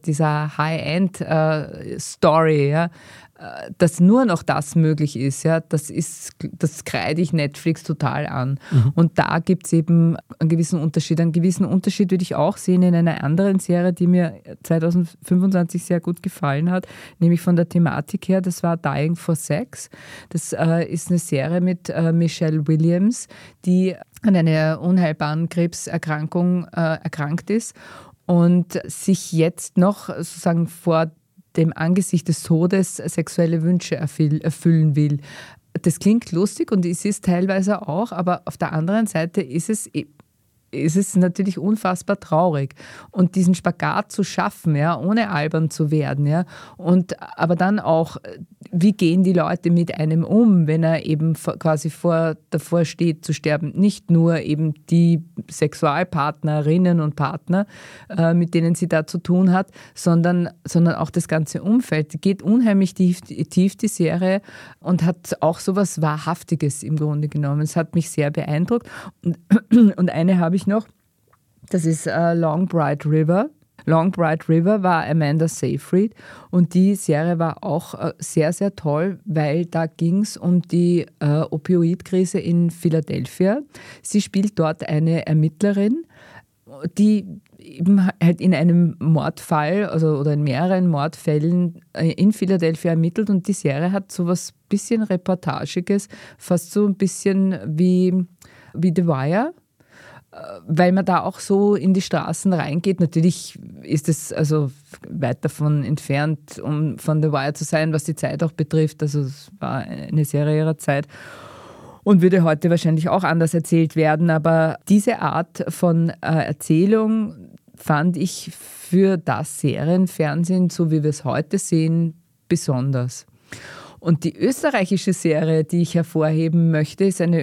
High-End-Story, ja, dass nur noch das möglich ist, ja, das kreide ich Netflix total an. Und da gibt es eben einen gewissen Unterschied. Einen gewissen Unterschied würde ich auch sehen in einer anderen Serie, die mir 2025 sehr gut gefallen hat, nämlich von der Thematik her, das war Dying for Sex. Das ist eine Serie mit Michelle Williams, die an einer unheilbaren Krebserkrankung erkrankt ist und sich jetzt noch sozusagen vor dem Angesicht des Todes sexuelle Wünsche erfüllen will. Das klingt lustig und es ist teilweise auch, aber auf der anderen Seite ist es ist es natürlich unfassbar traurig. Und diesen Spagat zu schaffen, ja, ohne albern zu werden, ja, aber dann auch, wie gehen die Leute mit einem um, wenn er eben quasi davor steht zu sterben. Nicht nur eben die Sexualpartnerinnen und Partner, mit denen sie da zu tun hat, sondern auch das ganze Umfeld. Die geht unheimlich tief, die Serie, und hat auch so was Wahrhaftiges im Grunde genommen. Es hat mich sehr beeindruckt. Und eine habe ich noch, das ist Long Bright River. Long Bright River war Amanda Seyfried, und die Serie war auch sehr, sehr toll, weil da ging es um die Opioidkrise in Philadelphia. Sie spielt dort eine Ermittlerin, die eben halt in einem Mordfall oder in mehreren Mordfällen in Philadelphia ermittelt, und die Serie hat so was bisschen Reportagiges, fast so ein bisschen wie The Wire, weil man da auch so in die Straßen reingeht. Natürlich ist es also weit davon entfernt, um von The Wire zu sein, was die Zeit auch betrifft. Also es war eine Serie ihrer Zeit und würde heute wahrscheinlich auch anders erzählt werden. Aber diese Art von Erzählung fand ich für das Serienfernsehen, so wie wir es heute sehen, besonders. Und die österreichische Serie, die ich hervorheben möchte, ist eine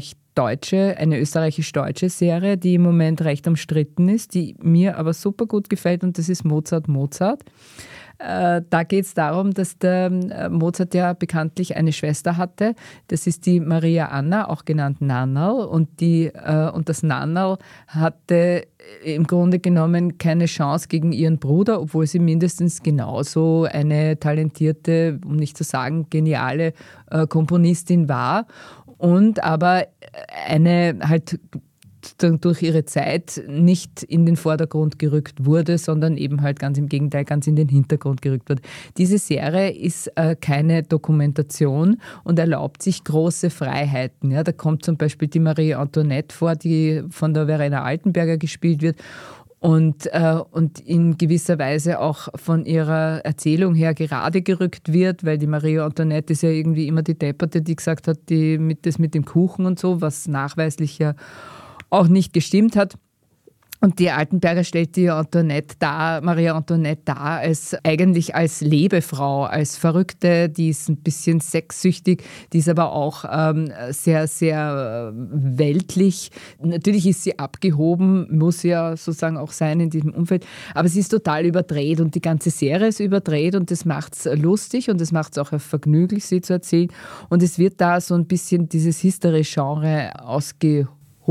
österreichisch-deutsche Serie, die im Moment recht umstritten ist, die mir aber super gut gefällt, und das ist Mozart, Mozart. Da geht es darum, dass der Mozart ja bekanntlich eine Schwester hatte. Das ist die Maria Anna, auch genannt Nannerl. Und das Nannerl hatte im Grunde genommen keine Chance gegen ihren Bruder, obwohl sie mindestens genauso eine talentierte, um nicht zu sagen geniale Komponistin war. Und aber eine halt durch ihre Zeit nicht in den Vordergrund gerückt wurde, sondern eben halt ganz im Gegenteil, ganz in den Hintergrund gerückt wird. Diese Serie ist keine Dokumentation und erlaubt sich große Freiheiten. Ja, da kommt zum Beispiel die Marie Antoinette vor, die von der Verena Altenberger gespielt wird, und in gewisser Weise auch von ihrer Erzählung her gerade gerückt wird, weil die Marie Antoinette ist ja irgendwie immer die Depperte, die gesagt hat, das mit dem Kuchen und so, was nachweislich ja auch nicht gestimmt hat. Und die Altenberger stellt die Maria Antoinette dar eigentlich als Lebefrau, als Verrückte, die ist ein bisschen sexsüchtig, die ist aber auch sehr, sehr weltlich. Natürlich ist sie abgehoben, muss ja sozusagen auch sein in diesem Umfeld, aber sie ist total überdreht, und die ganze Serie ist überdreht, und das macht es lustig und das macht es auch vergnüglich, sie zu erzählen. Und es wird da so ein bisschen dieses History-Genre ausgehoben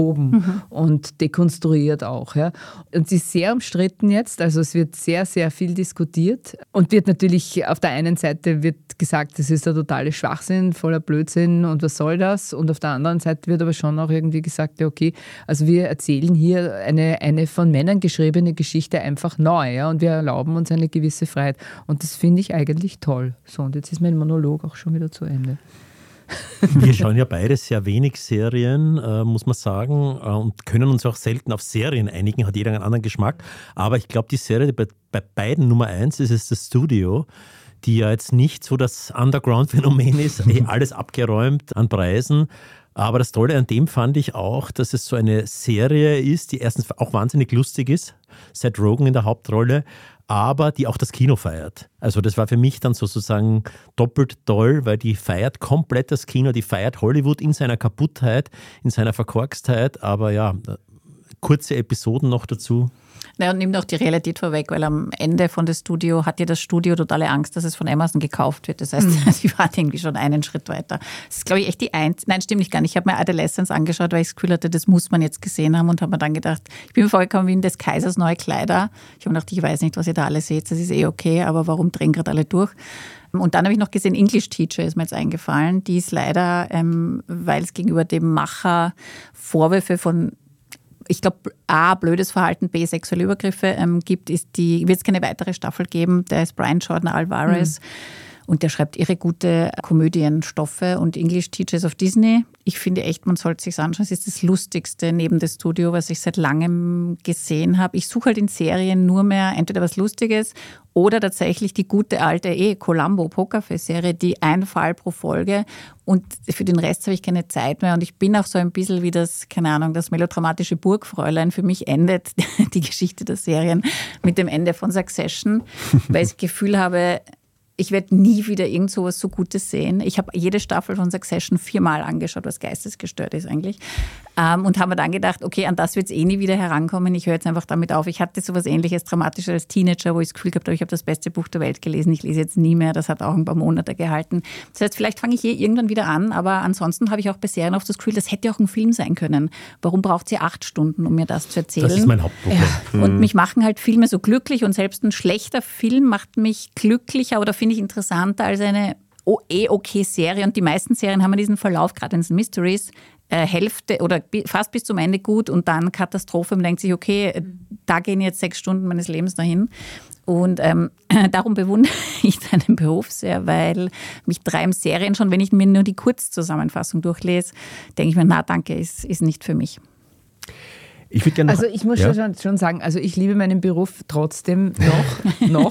und dekonstruiert auch. Ja. Und sie ist sehr umstritten jetzt, also es wird sehr, sehr viel diskutiert und wird natürlich, auf der einen Seite wird gesagt, das ist der totale Schwachsinn, voller Blödsinn und was soll das? Und auf der anderen Seite wird aber schon auch irgendwie gesagt, ja okay, also wir erzählen hier eine von Männern geschriebene Geschichte einfach neu, ja, und wir erlauben uns eine gewisse Freiheit. Und das finde ich eigentlich toll. So, und jetzt ist mein Monolog auch schon wieder zu Ende. Wir schauen ja beide sehr wenig Serien, muss man sagen, und können uns auch selten auf Serien einigen, hat jeder einen anderen Geschmack. Aber ich glaube, die Serie, die bei beiden Nummer 1 ist das Studio, die ja jetzt nicht so das Underground-Phänomen ist, alles abgeräumt an Preisen. Aber das Tolle an dem fand ich auch, dass es so eine Serie ist, die erstens auch wahnsinnig lustig ist, Seth Rogen in der Hauptrolle, aber die auch das Kino feiert. Also das war für mich dann sozusagen doppelt toll, weil die feiert komplett das Kino, die feiert Hollywood in seiner Kaputtheit, in seiner Verkorkstheit, aber ja, kurze Episoden noch dazu. Ja, und nimmt auch die Realität vorweg, weil am Ende von das Studio hat ja das Studio totale Angst, dass es von Amazon gekauft wird. Das heißt, sie waren irgendwie schon einen Schritt weiter. Das ist, glaube ich, echt die Nein, stimmt nicht gar nicht. Ich habe mir Adolescence angeschaut, weil ich das Gefühl hatte, das muss man jetzt gesehen haben, und habe mir dann gedacht, ich bin mir vorgekommen wie in des Kaisers neue Kleider. Ich habe gedacht, ich weiß nicht, was ihr da alle seht, das ist okay, aber warum drehen gerade alle durch? Und dann habe ich noch gesehen, English Teacher ist mir jetzt eingefallen. Die ist leider, weil es gegenüber dem Macher Vorwürfe von, ich glaube, A, blödes Verhalten, B, sexuelle Übergriffe gibt, wird es keine weitere Staffel geben. Der ist Brian Jordan Alvarez. Und der schreibt irre gute Komödienstoffe und English Teachers of Disney. Ich finde echt, man sollte es sich anschauen. Es ist das Lustigste neben das Studio, was ich seit langem gesehen habe. Ich suche halt in Serien nur mehr entweder was Lustiges oder tatsächlich die gute alte Columbo Pokerface-Serie, die ein Fall pro Folge. Und für den Rest habe ich keine Zeit mehr. Und ich bin auch so ein bisschen wie das, keine Ahnung, das melodramatische Burgfräulein. Für mich endet die Geschichte der Serien mit dem Ende von Succession, weil ich das Gefühl habe, ich werde nie wieder irgend sowas so Gutes sehen. Ich habe jede Staffel von Succession 4-mal angeschaut, was geistesgestört ist eigentlich. Und habe mir dann gedacht, okay, an das wird es eh nie wieder herankommen. Ich höre jetzt einfach damit auf. Ich hatte sowas Ähnliches, Dramatisches als Teenager, wo ich das Gefühl gehabt habe, ich habe das beste Buch der Welt gelesen. Ich lese jetzt nie mehr. Das hat auch ein paar Monate gehalten. Das heißt, vielleicht fange ich irgendwann wieder an. Aber ansonsten habe ich auch bei Serien oft das Gefühl, das hätte auch ein Film sein können. Warum braucht sie 8 Stunden, um mir das zu erzählen? Das ist mein Hauptproblem. Ja. Und mich machen halt Filme so glücklich. Und selbst ein schlechter Film macht mich glücklicher oder finde ich interessanter als eine okay Serie. Und die meisten Serien haben diesen Verlauf, gerade in den Mysteries, Hälfte oder fast bis zum Ende gut und dann Katastrophe. Man denkt sich, okay, da gehen jetzt 6 Stunden meines Lebens dahin. Und darum bewundere ich deinen Beruf sehr, weil mich treiben Serien schon, wenn ich mir nur die Kurzzusammenfassung durchlese, denke ich mir, na danke, ist nicht für mich. Ich würde gerne Also ich muss schon sagen, also ich liebe meinen Beruf trotzdem noch,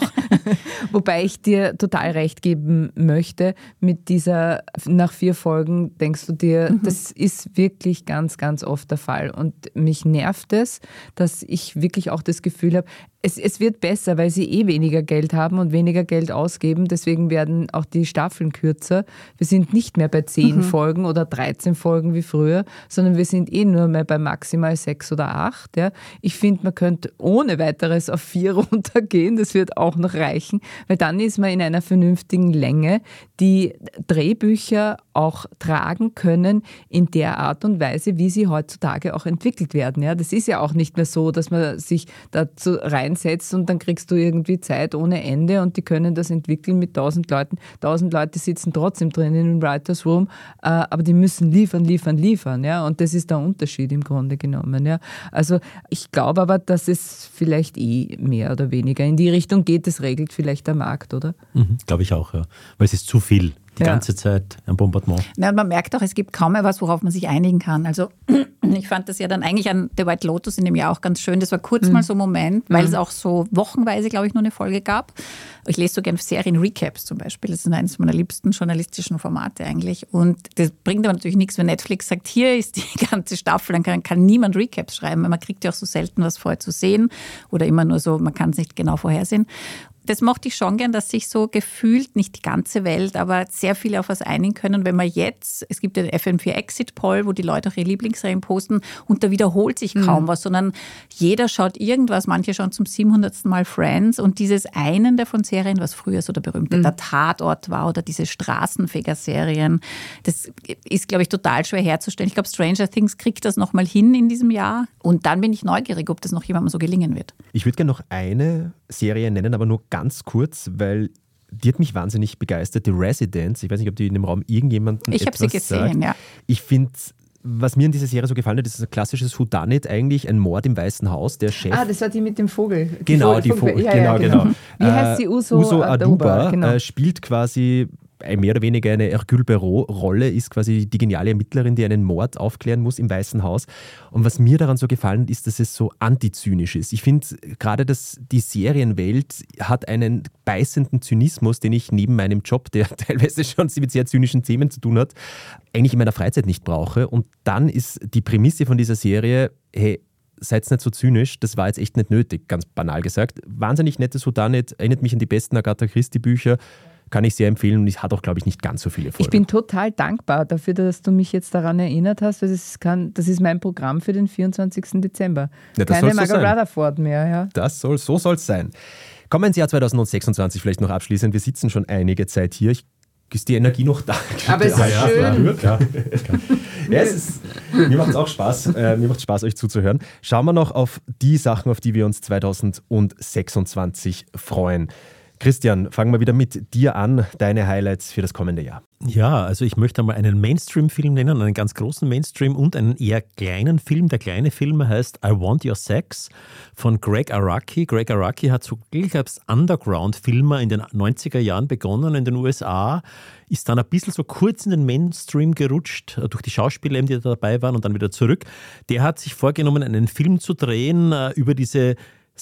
wobei ich dir total recht geben möchte mit dieser, nach 4 Folgen denkst du dir, das ist wirklich ganz, ganz oft der Fall und mich nervt es, dass ich wirklich auch das Gefühl habe, es wird besser, weil sie weniger Geld haben und weniger Geld ausgeben. Deswegen werden auch die Staffeln kürzer. Wir sind nicht mehr bei 10 Folgen oder 13 Folgen wie früher, sondern wir sind nur mehr bei maximal 6 oder 8. Ja. Ich finde, man könnte ohne weiteres auf 4 runtergehen. Das wird auch noch reichen, weil dann ist man in einer vernünftigen Länge, die Drehbücher auch tragen können in der Art und Weise, wie sie heutzutage auch entwickelt werden. Ja. Das ist ja auch nicht mehr so, dass man sich dazu reinsetzt und dann kriegst du irgendwie Zeit ohne Ende und die können das entwickeln mit 1000 Leuten. 1000 Leute sitzen trotzdem drin in dem Writers Room, aber die müssen liefern. Ja? Und das ist der Unterschied im Grunde genommen. Ja? Also ich glaube aber, dass es vielleicht mehr oder weniger in die Richtung geht. Das regelt vielleicht der Markt, oder? Glaube ich auch, ja. Weil es ist zu viel. Die ganze Zeit ein Bombardement. Ja, man merkt auch, es gibt kaum mehr was, worauf man sich einigen kann. Also ich fand das ja dann eigentlich an The White Lotus in dem Jahr auch ganz schön. Das war kurz mal so ein Moment, weil es auch so wochenweise, glaube ich, nur eine Folge gab. Ich lese so gerne Serien-Recaps zum Beispiel. Das ist eines meiner liebsten journalistischen Formate eigentlich. Und das bringt aber natürlich nichts, wenn Netflix sagt, hier ist die ganze Staffel, dann kann niemand Recaps schreiben. Man kriegt ja auch so selten was vorher zu sehen oder immer nur so, man kann es nicht genau vorhersehen. Das mochte ich schon gern, dass sich so gefühlt, nicht die ganze Welt, aber sehr viele auf was einigen können. Und wenn man jetzt, es gibt ja den FM4 Exit Poll, wo die Leute auch ihre Lieblingsserien posten und da wiederholt sich kaum was, sondern jeder schaut irgendwas, manche schauen zum 700. Mal Friends und dieses einen davon Serien, was früher so der berühmte der Tatort war oder diese Straßenfeger-Serien, das ist, glaube ich, total schwer herzustellen. Ich glaube, Stranger Things kriegt das nochmal hin in diesem Jahr und dann bin ich neugierig, ob das noch jemandem so gelingen wird. Ich würde gerne noch eine Serie nennen, aber nur ganz kurz, weil die hat mich wahnsinnig begeistert. The Residents. Ich weiß nicht, ob die in dem Raum irgendjemanden Ich habe sie gesehen, sagt. Ja. Ich finde, was mir in dieser Serie so gefallen hat, ist ein klassisches Whodunit eigentlich, ein Mord im Weißen Haus. Der Chef. Das war die mit dem Vogel. Genau, die Vogel. Genau. Wie heißt sie? Uso Aduba genau. Spielt quasi mehr oder weniger eine Hercule Poirot-Rolle, ist quasi die geniale Ermittlerin, die einen Mord aufklären muss im Weißen Haus. Und was mir daran so gefallen ist, dass es so antizynisch ist. Ich finde gerade, dass die Serienwelt hat einen beißenden Zynismus, den ich neben meinem Job, der teilweise schon mit sehr zynischen Themen zu tun hat, eigentlich in meiner Freizeit nicht brauche. Und dann ist die Prämisse von dieser Serie, hey, seid nicht so zynisch, das war jetzt echt nicht nötig, ganz banal gesagt. Wahnsinnig nettes Whodunit, erinnert mich an die besten Agatha Christie-Bücher. Kann ich sehr empfehlen und es hat auch, glaube ich, nicht ganz so viele Folgen. Ich bin total dankbar dafür, dass du mich jetzt daran erinnert hast, weil das ist mein Programm für den 24. Dezember. Ja, keine Margaret Rutherford mehr. Ja. So soll es sein. Kommen wir ins Jahr 2026 vielleicht noch abschließend. Wir sitzen schon einige Zeit hier. Ist die Energie noch da? Aber es ist schön. Ja, mir macht es auch Spaß. Mir macht Spaß, euch zuzuhören. Schauen wir noch auf die Sachen, auf die wir uns 2026 freuen. Christian, fangen wir wieder mit dir an. Deine Highlights für das kommende Jahr. Ja, also ich möchte einmal einen Mainstream-Film nennen, einen ganz großen Mainstream und einen eher kleinen Film. Der kleine Film heißt I Want Your Sex von Greg Araki. Greg Araki hat so, ich glaube, als Underground-Filmer in den 90er Jahren begonnen in den USA, ist dann ein bisschen so kurz in den Mainstream gerutscht, durch die Schauspieler, die da dabei waren und dann wieder zurück. Der hat sich vorgenommen, einen Film zu drehen über diese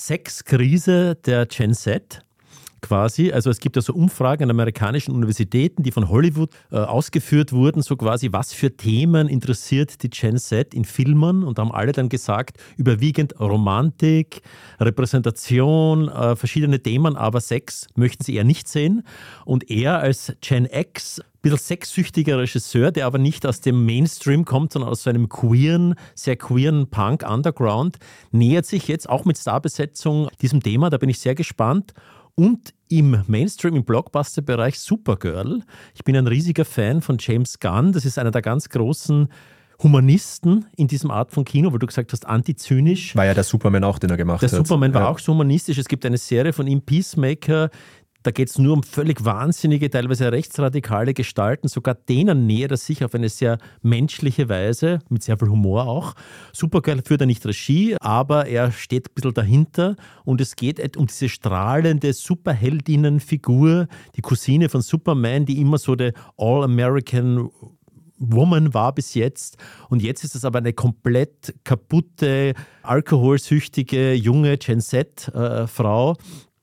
Sexkrise der Gen Z. Quasi, also es gibt ja so Umfragen an amerikanischen Universitäten, die von Hollywood ausgeführt wurden, so quasi, was für Themen interessiert die Gen Z in Filmen, und da haben alle dann gesagt, überwiegend Romantik, Repräsentation, verschiedene Themen, aber Sex möchten sie eher nicht sehen. Und er als Gen X, ein bisschen sexsüchtiger Regisseur, der aber nicht aus dem Mainstream kommt, sondern aus so einem sehr queeren Punk-Underground, nähert sich jetzt auch mit Starbesetzung diesem Thema, da bin ich sehr gespannt. Und im Mainstream, im Blockbuster-Bereich Supergirl. Ich bin ein riesiger Fan von James Gunn. Das ist einer der ganz großen Humanisten in diesem Art von Kino, weil du gesagt hast, antizynisch. War ja der Superman auch, den er gemacht hat. Der Superman war auch so humanistisch. Es gibt eine Serie von ihm, Peacemaker. Da geht es nur um völlig wahnsinnige, teilweise rechtsradikale Gestalten. Sogar denen nähert er sich auf eine sehr menschliche Weise, mit sehr viel Humor auch. Supergirl führt er nicht Regie, aber er steht ein bisschen dahinter. Und es geht um diese strahlende Superheldinnenfigur, die Cousine von Superman, die immer so der All-American Woman war bis jetzt. Und jetzt ist es aber eine komplett kaputte, alkoholsüchtige, junge Gen Z-Frau.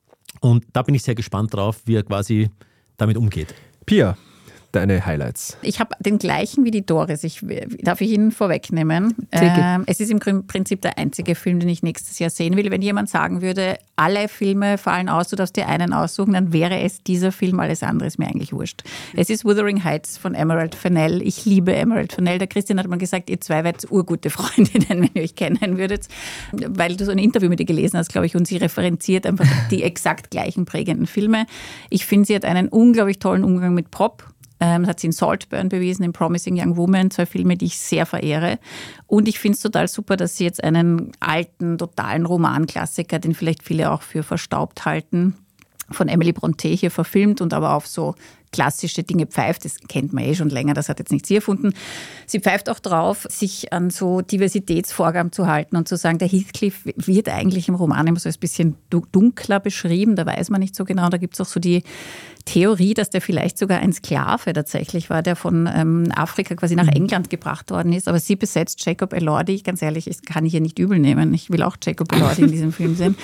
Und da bin ich sehr gespannt drauf, wie er quasi damit umgeht. Pia, deine Highlights? Ich habe den gleichen wie die Doris. Darf ich Ihnen vorwegnehmen? Es ist im Prinzip der einzige Film, den ich nächstes Jahr sehen will. Wenn jemand sagen würde, alle Filme fallen aus, du darfst dir einen aussuchen, dann wäre es dieser Film, alles andere ist mir eigentlich wurscht. Es ist Wuthering Heights von Emerald Fennell. Ich liebe Emerald Fennell. Der Christian hat mal gesagt, ihr zwei werdet urgute Freundinnen, wenn ihr euch kennen würdet. Weil du so ein Interview mit ihr gelesen hast, glaube ich, und sie referenziert einfach die exakt gleichen prägenden Filme. Ich finde, sie hat einen unglaublich tollen Umgang mit Prop. Das hat sie in Saltburn bewiesen, in Promising Young Woman, 2 Filme, die ich sehr verehre. Und ich finde es total super, dass sie jetzt einen alten, totalen Romanklassiker, den vielleicht viele auch für verstaubt halten, von Emily Brontë hier verfilmt und aber auf so klassische Dinge pfeift. Das kennt man schon länger, das hat jetzt nicht sie erfunden. Sie pfeift auch drauf, sich an so Diversitätsvorgaben zu halten und zu sagen, der Heathcliff wird eigentlich im Roman immer so ein bisschen dunkler beschrieben, da weiß man nicht so genau. Da gibt es auch so die Theorie, dass der vielleicht sogar ein Sklave tatsächlich war, der von Afrika quasi nach England gebracht worden ist. Aber sie besetzt Jacob Elordi. Ganz ehrlich, ich kann ich hier nicht übel nehmen. Ich will auch Jacob Elordi in diesem Film sehen.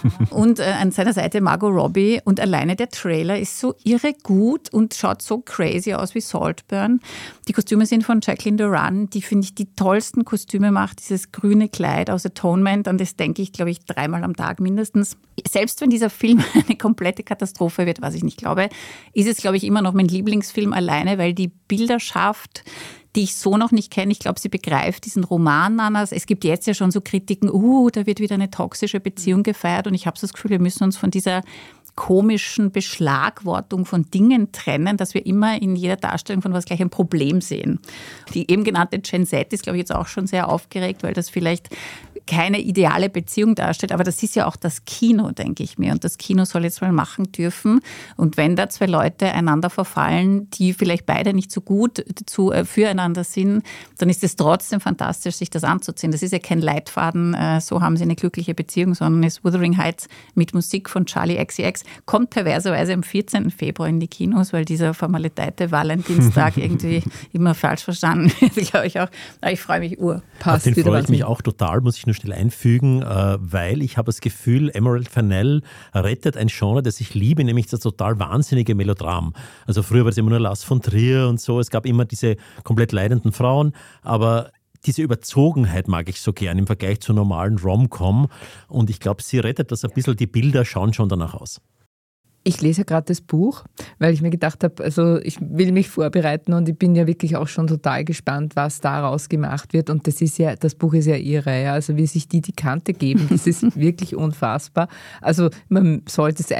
Und an seiner Seite Margot Robbie. Und alleine der Trailer ist so irre gut und schaut so crazy aus wie Saltburn. Die Kostüme sind von Jacqueline Duran, die, finde ich, die tollsten Kostüme macht. Dieses grüne Kleid aus Atonement, an das denke ich, glaube ich, 3-mal am Tag mindestens. Selbst wenn dieser Film eine komplette Katastrophe wird, was ich nicht glaube, ist es, glaube ich, immer noch mein Lieblingsfilm alleine, weil die Bilderschaft, die ich so noch nicht kenne, ich glaube, sie begreift diesen Roman anders. Es gibt jetzt ja schon so Kritiken, da wird wieder eine toxische Beziehung gefeiert und ich habe so das Gefühl, wir müssen uns von dieser komischen Beschlagwortung von Dingen trennen, dass wir immer in jeder Darstellung von was gleich ein Problem sehen. Die eben genannte Gen Z ist, glaube ich, jetzt auch schon sehr aufgeregt, weil das vielleicht keine ideale Beziehung darstellt. Aber das ist ja auch das Kino, denke ich mir. Und das Kino soll jetzt mal machen dürfen. Und wenn da 2 Leute einander verfallen, die vielleicht beide nicht so gut füreinander sind, dann ist es trotzdem fantastisch, sich das anzuziehen. Das ist ja kein Leitfaden, so haben sie eine glückliche Beziehung, sondern ist Wuthering Heights mit Musik von Charli XCX. Kommt perverserweise am 14. Februar in die Kinos, weil dieser formalitäte Valentinstag irgendwie immer falsch verstanden wird, glaube ich auch. Aber ich freue mich Auf den freue ich mich auch total, muss ich nur schnell einfügen, weil ich habe das Gefühl, Emerald Fennell rettet ein Genre, das ich liebe, nämlich das total wahnsinnige Melodram. Also früher war es immer nur Lars von Trier und so, es gab immer diese komplett leidenden Frauen, aber diese Überzogenheit mag ich so gern im Vergleich zur normalen Rom-Com und ich glaube, sie rettet das ein bisschen, die Bilder schauen schon danach aus. Ich lese ja gerade das Buch, weil ich mir gedacht habe, also ich will mich vorbereiten und ich bin ja wirklich auch schon total gespannt, was daraus gemacht wird. Und das Buch ist ja irre, ja. Also wie sich die Kante geben, das ist wirklich unfassbar. Also man sollte es eigentlich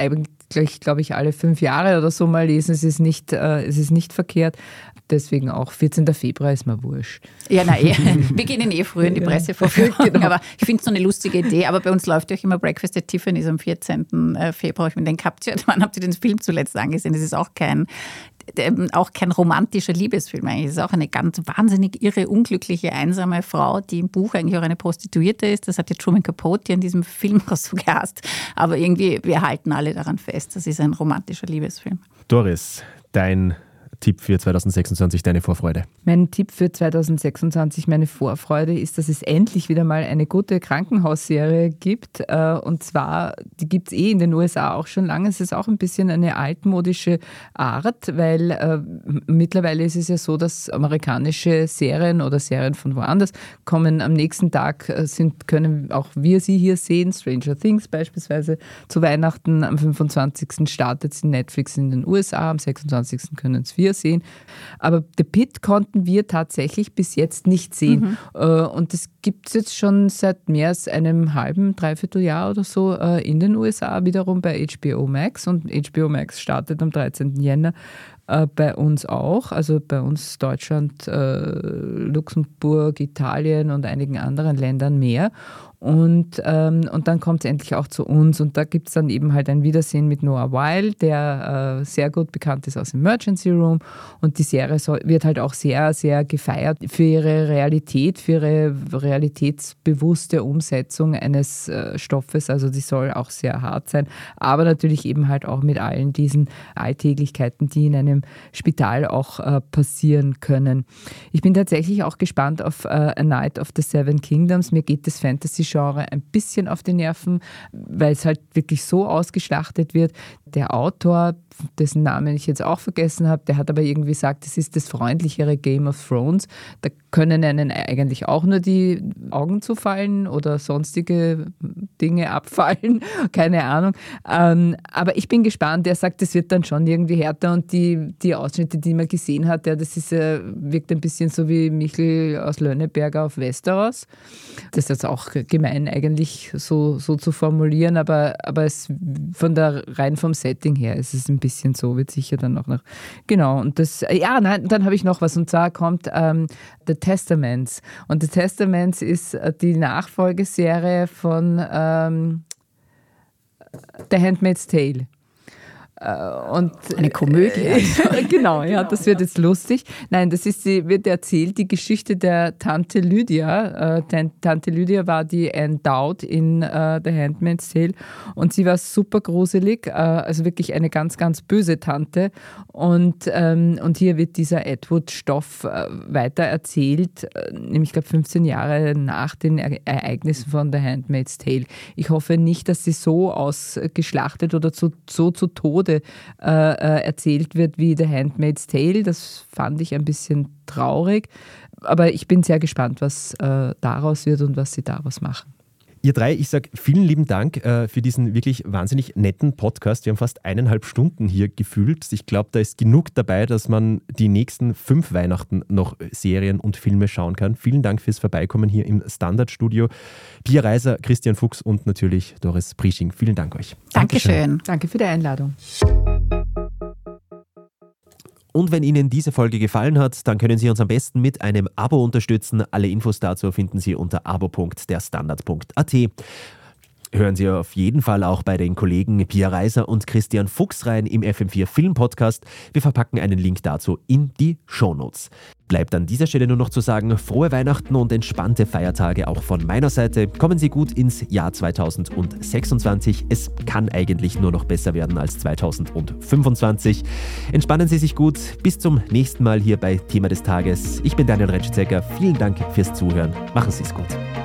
glaube ich, alle 5 Jahre oder so mal lesen. Es ist nicht verkehrt. Deswegen auch 14. Februar ist mir wurscht. Ja, nein, wir gehen in früher in die Pressevorführung. Genau. Aber ich finde es so eine lustige Idee. Aber bei uns läuft ja auch immer Breakfast at Tiffany's am 14. Februar. Ich mir denke, wann habt ihr den Film zuletzt angesehen? Das ist auch kein romantischer Liebesfilm eigentlich. Es ist auch eine ganz wahnsinnig irre, unglückliche, einsame Frau, die im Buch eigentlich auch eine Prostituierte ist. Das hat ja Truman Capote in diesem Film auch so gehasst. Aber irgendwie, wir halten alle daran fest, das ist ein romantischer Liebesfilm. Doris, dein Tipp für 2026, deine Vorfreude? Mein Tipp für 2026, meine Vorfreude, ist, dass es endlich wieder mal eine gute Krankenhausserie gibt. Und zwar, die gibt es in den USA auch schon lange. Es ist auch ein bisschen eine altmodische Art, weil mittlerweile ist es ja so, dass amerikanische Serien oder Serien von woanders kommen am nächsten Tag, können auch wir sie hier sehen. Stranger Things beispielsweise zu Weihnachten. Am 25. startet es in Netflix in den USA, am 26. können es wir sehen. Aber The Pitt konnten wir tatsächlich bis jetzt nicht sehen. Und das gibt es jetzt schon seit mehr als einem halben, dreiviertel Jahr oder so in den USA, wiederum bei HBO Max. Und HBO Max startet am 13. Jänner bei uns auch, also bei uns Deutschland, Luxemburg, Italien und einigen anderen Ländern mehr. Und dann kommt es endlich auch zu uns und da gibt es dann eben halt ein Wiedersehen mit Noah Weil, der sehr gut bekannt ist aus Emergency Room, und die Serie wird halt auch sehr, sehr gefeiert für ihre Realität, für ihre realitätsbewusste Umsetzung eines Stoffes, also die soll auch sehr hart sein, aber natürlich eben halt auch mit allen diesen Alltäglichkeiten, die in einem Spital auch passieren können. Ich bin tatsächlich auch gespannt auf A Night of the Seven Kingdoms. Mir geht das Fantasy-Genre ein bisschen auf die Nerven, weil es halt wirklich so ausgeschlachtet wird. Der Autor, dessen Namen ich jetzt auch vergessen habe, der hat aber irgendwie gesagt, es ist das freundlichere Game of Thrones. Da können einen eigentlich auch nur die Augen zufallen oder sonstige Dinge abfallen, keine Ahnung. Aber ich bin gespannt, er sagt, es wird dann schon irgendwie härter und die Ausschnitte, die man gesehen hat, das ist, wirkt ein bisschen so wie Michel aus Lönneberger auf Westeros. Das ist jetzt auch gemein eigentlich so zu formulieren, aber es rein vom Setting her ist es ein bisschen so, wird sicher dann auch noch. Genau, und dann habe ich noch was, und zwar kommt The Testaments. Und The Testaments ist die Nachfolgeserie von The Handmaid's Tale. Und eine Komödie. Genau, ja, das wird jetzt lustig. Nein, wird erzählt, die Geschichte der Tante Lydia. Tante Lydia war die Anne Dowd in The Handmaid's Tale und sie war super gruselig, also wirklich eine ganz, ganz böse Tante. Und hier wird dieser Atwood-Stoff weiter erzählt, nämlich, ich glaube, 15 Jahre nach den Ereignissen von The Handmaid's Tale. Ich hoffe nicht, dass sie so ausgeschlachtet oder so zu Tode erzählt wird wie The Handmaid's Tale. Das fand ich ein bisschen traurig. Aber ich bin sehr gespannt, was daraus wird und was sie daraus machen. Ihr drei, ich sage vielen lieben Dank für diesen wirklich wahnsinnig netten Podcast. Wir haben fast 1,5 Stunden hier gefühlt. Ich glaube, da ist genug dabei, dass man die nächsten 5 Weihnachten noch Serien und Filme schauen kann. Vielen Dank fürs Vorbeikommen hier im Standardstudio. Pia Reiser, Christian Fuchs und natürlich Doris Prisching. Vielen Dank euch. Dankeschön. Danke für die Einladung. Und wenn Ihnen diese Folge gefallen hat, dann können Sie uns am besten mit einem Abo unterstützen. Alle Infos dazu finden Sie unter abo.derstandard.at. Hören Sie auf jeden Fall auch bei den Kollegen Pia Reiser und Christian Fuchs rein im FM4 Film Podcast. Wir verpacken einen Link dazu in die Shownotes. Bleibt an dieser Stelle nur noch zu sagen, frohe Weihnachten und entspannte Feiertage auch von meiner Seite. Kommen Sie gut ins Jahr 2026. Es kann eigentlich nur noch besser werden als 2025. Entspannen Sie sich gut. Bis zum nächsten Mal hier bei Thema des Tages. Ich bin Daniel Retschzecker. Vielen Dank fürs Zuhören. Machen Sie es gut.